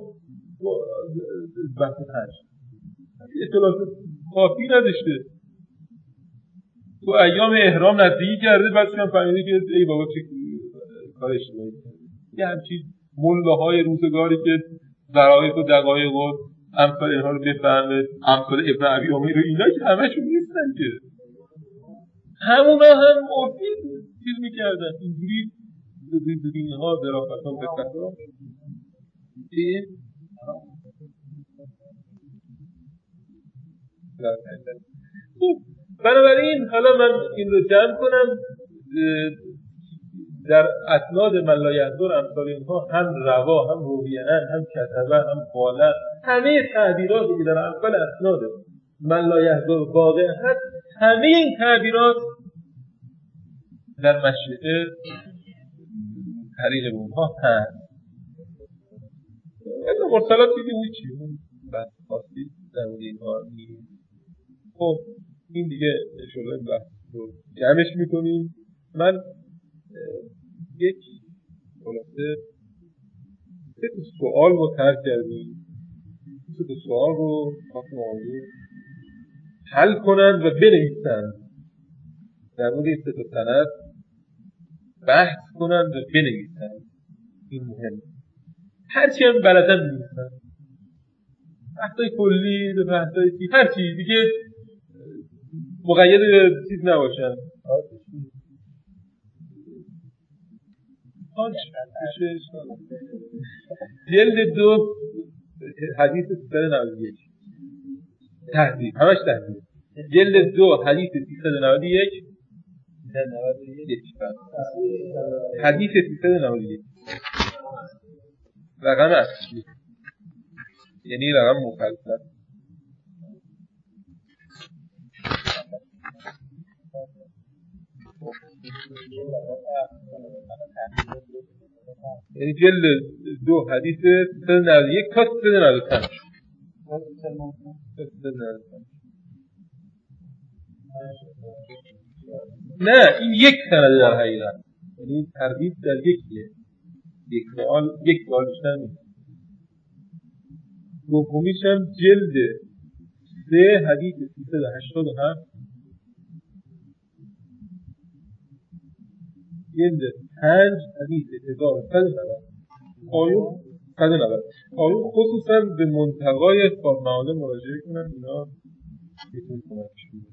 بحث حج اطلاعات کافی نداشته. تو ایام احرام نزدیکی کرده، بعدش هم فهمیده که ای بابا چه کار اشتباهی کرده. یه همچین ملاهای روزگاری که ظرایف و دقایق و امثال اینها رو بفهمه، امثال ابن ابی امیر و اینا که همه‌شون نیستن که. همونا هم عرفی چیز میکردن، اینجوری دینها ظرافت ها دقت ها. خب بنابراین حالا من این رو جمع کنم. در اسناد من لا یحضر امثال اینها هم روا، هم رویه‌ان، هم کتبه، هم قاله، همه تعبیراتی که در اول اسناد من لا یحضر واقع هست، همه این تعبیرات در مشرعه طریق اونها هست. این مرسلات چیزی هیچی بس خاصی در مورد اینها نیست. خب این دیگه انشاءالله این بحث رو جمعش میکنیم. من یک خلاصه 3 سوال رو طرح کردیم. 3 سوال رو خواستم آقایون حل کنند و بنویسند. در مورد این 3 سند بحث کنند و بنویسند. این مهمه. هرچی هم بلدن بنویسند. بحثای کلی، بحثای چی، هر چی دیگه مقید به چیز نباشن. جلد 2 حدیث 391 تهذیب، همش تهذیب. جلد 2 حدیث 391 حدیث 391 رقم اصلی، یعنی رقم مفصل. یعنی جلد 2 حدیث 391 تا 395. نه این یک سند در حقیقت، یعنی ترتیب در یکیه. یک سوال بیشتر نیست. دومیش هم جلد 3 حدیث 387 جلد 5 حدیث 1190 آیون خصوصا به منتقای معالم مراجعه کنن. اینا میتونید کمکشون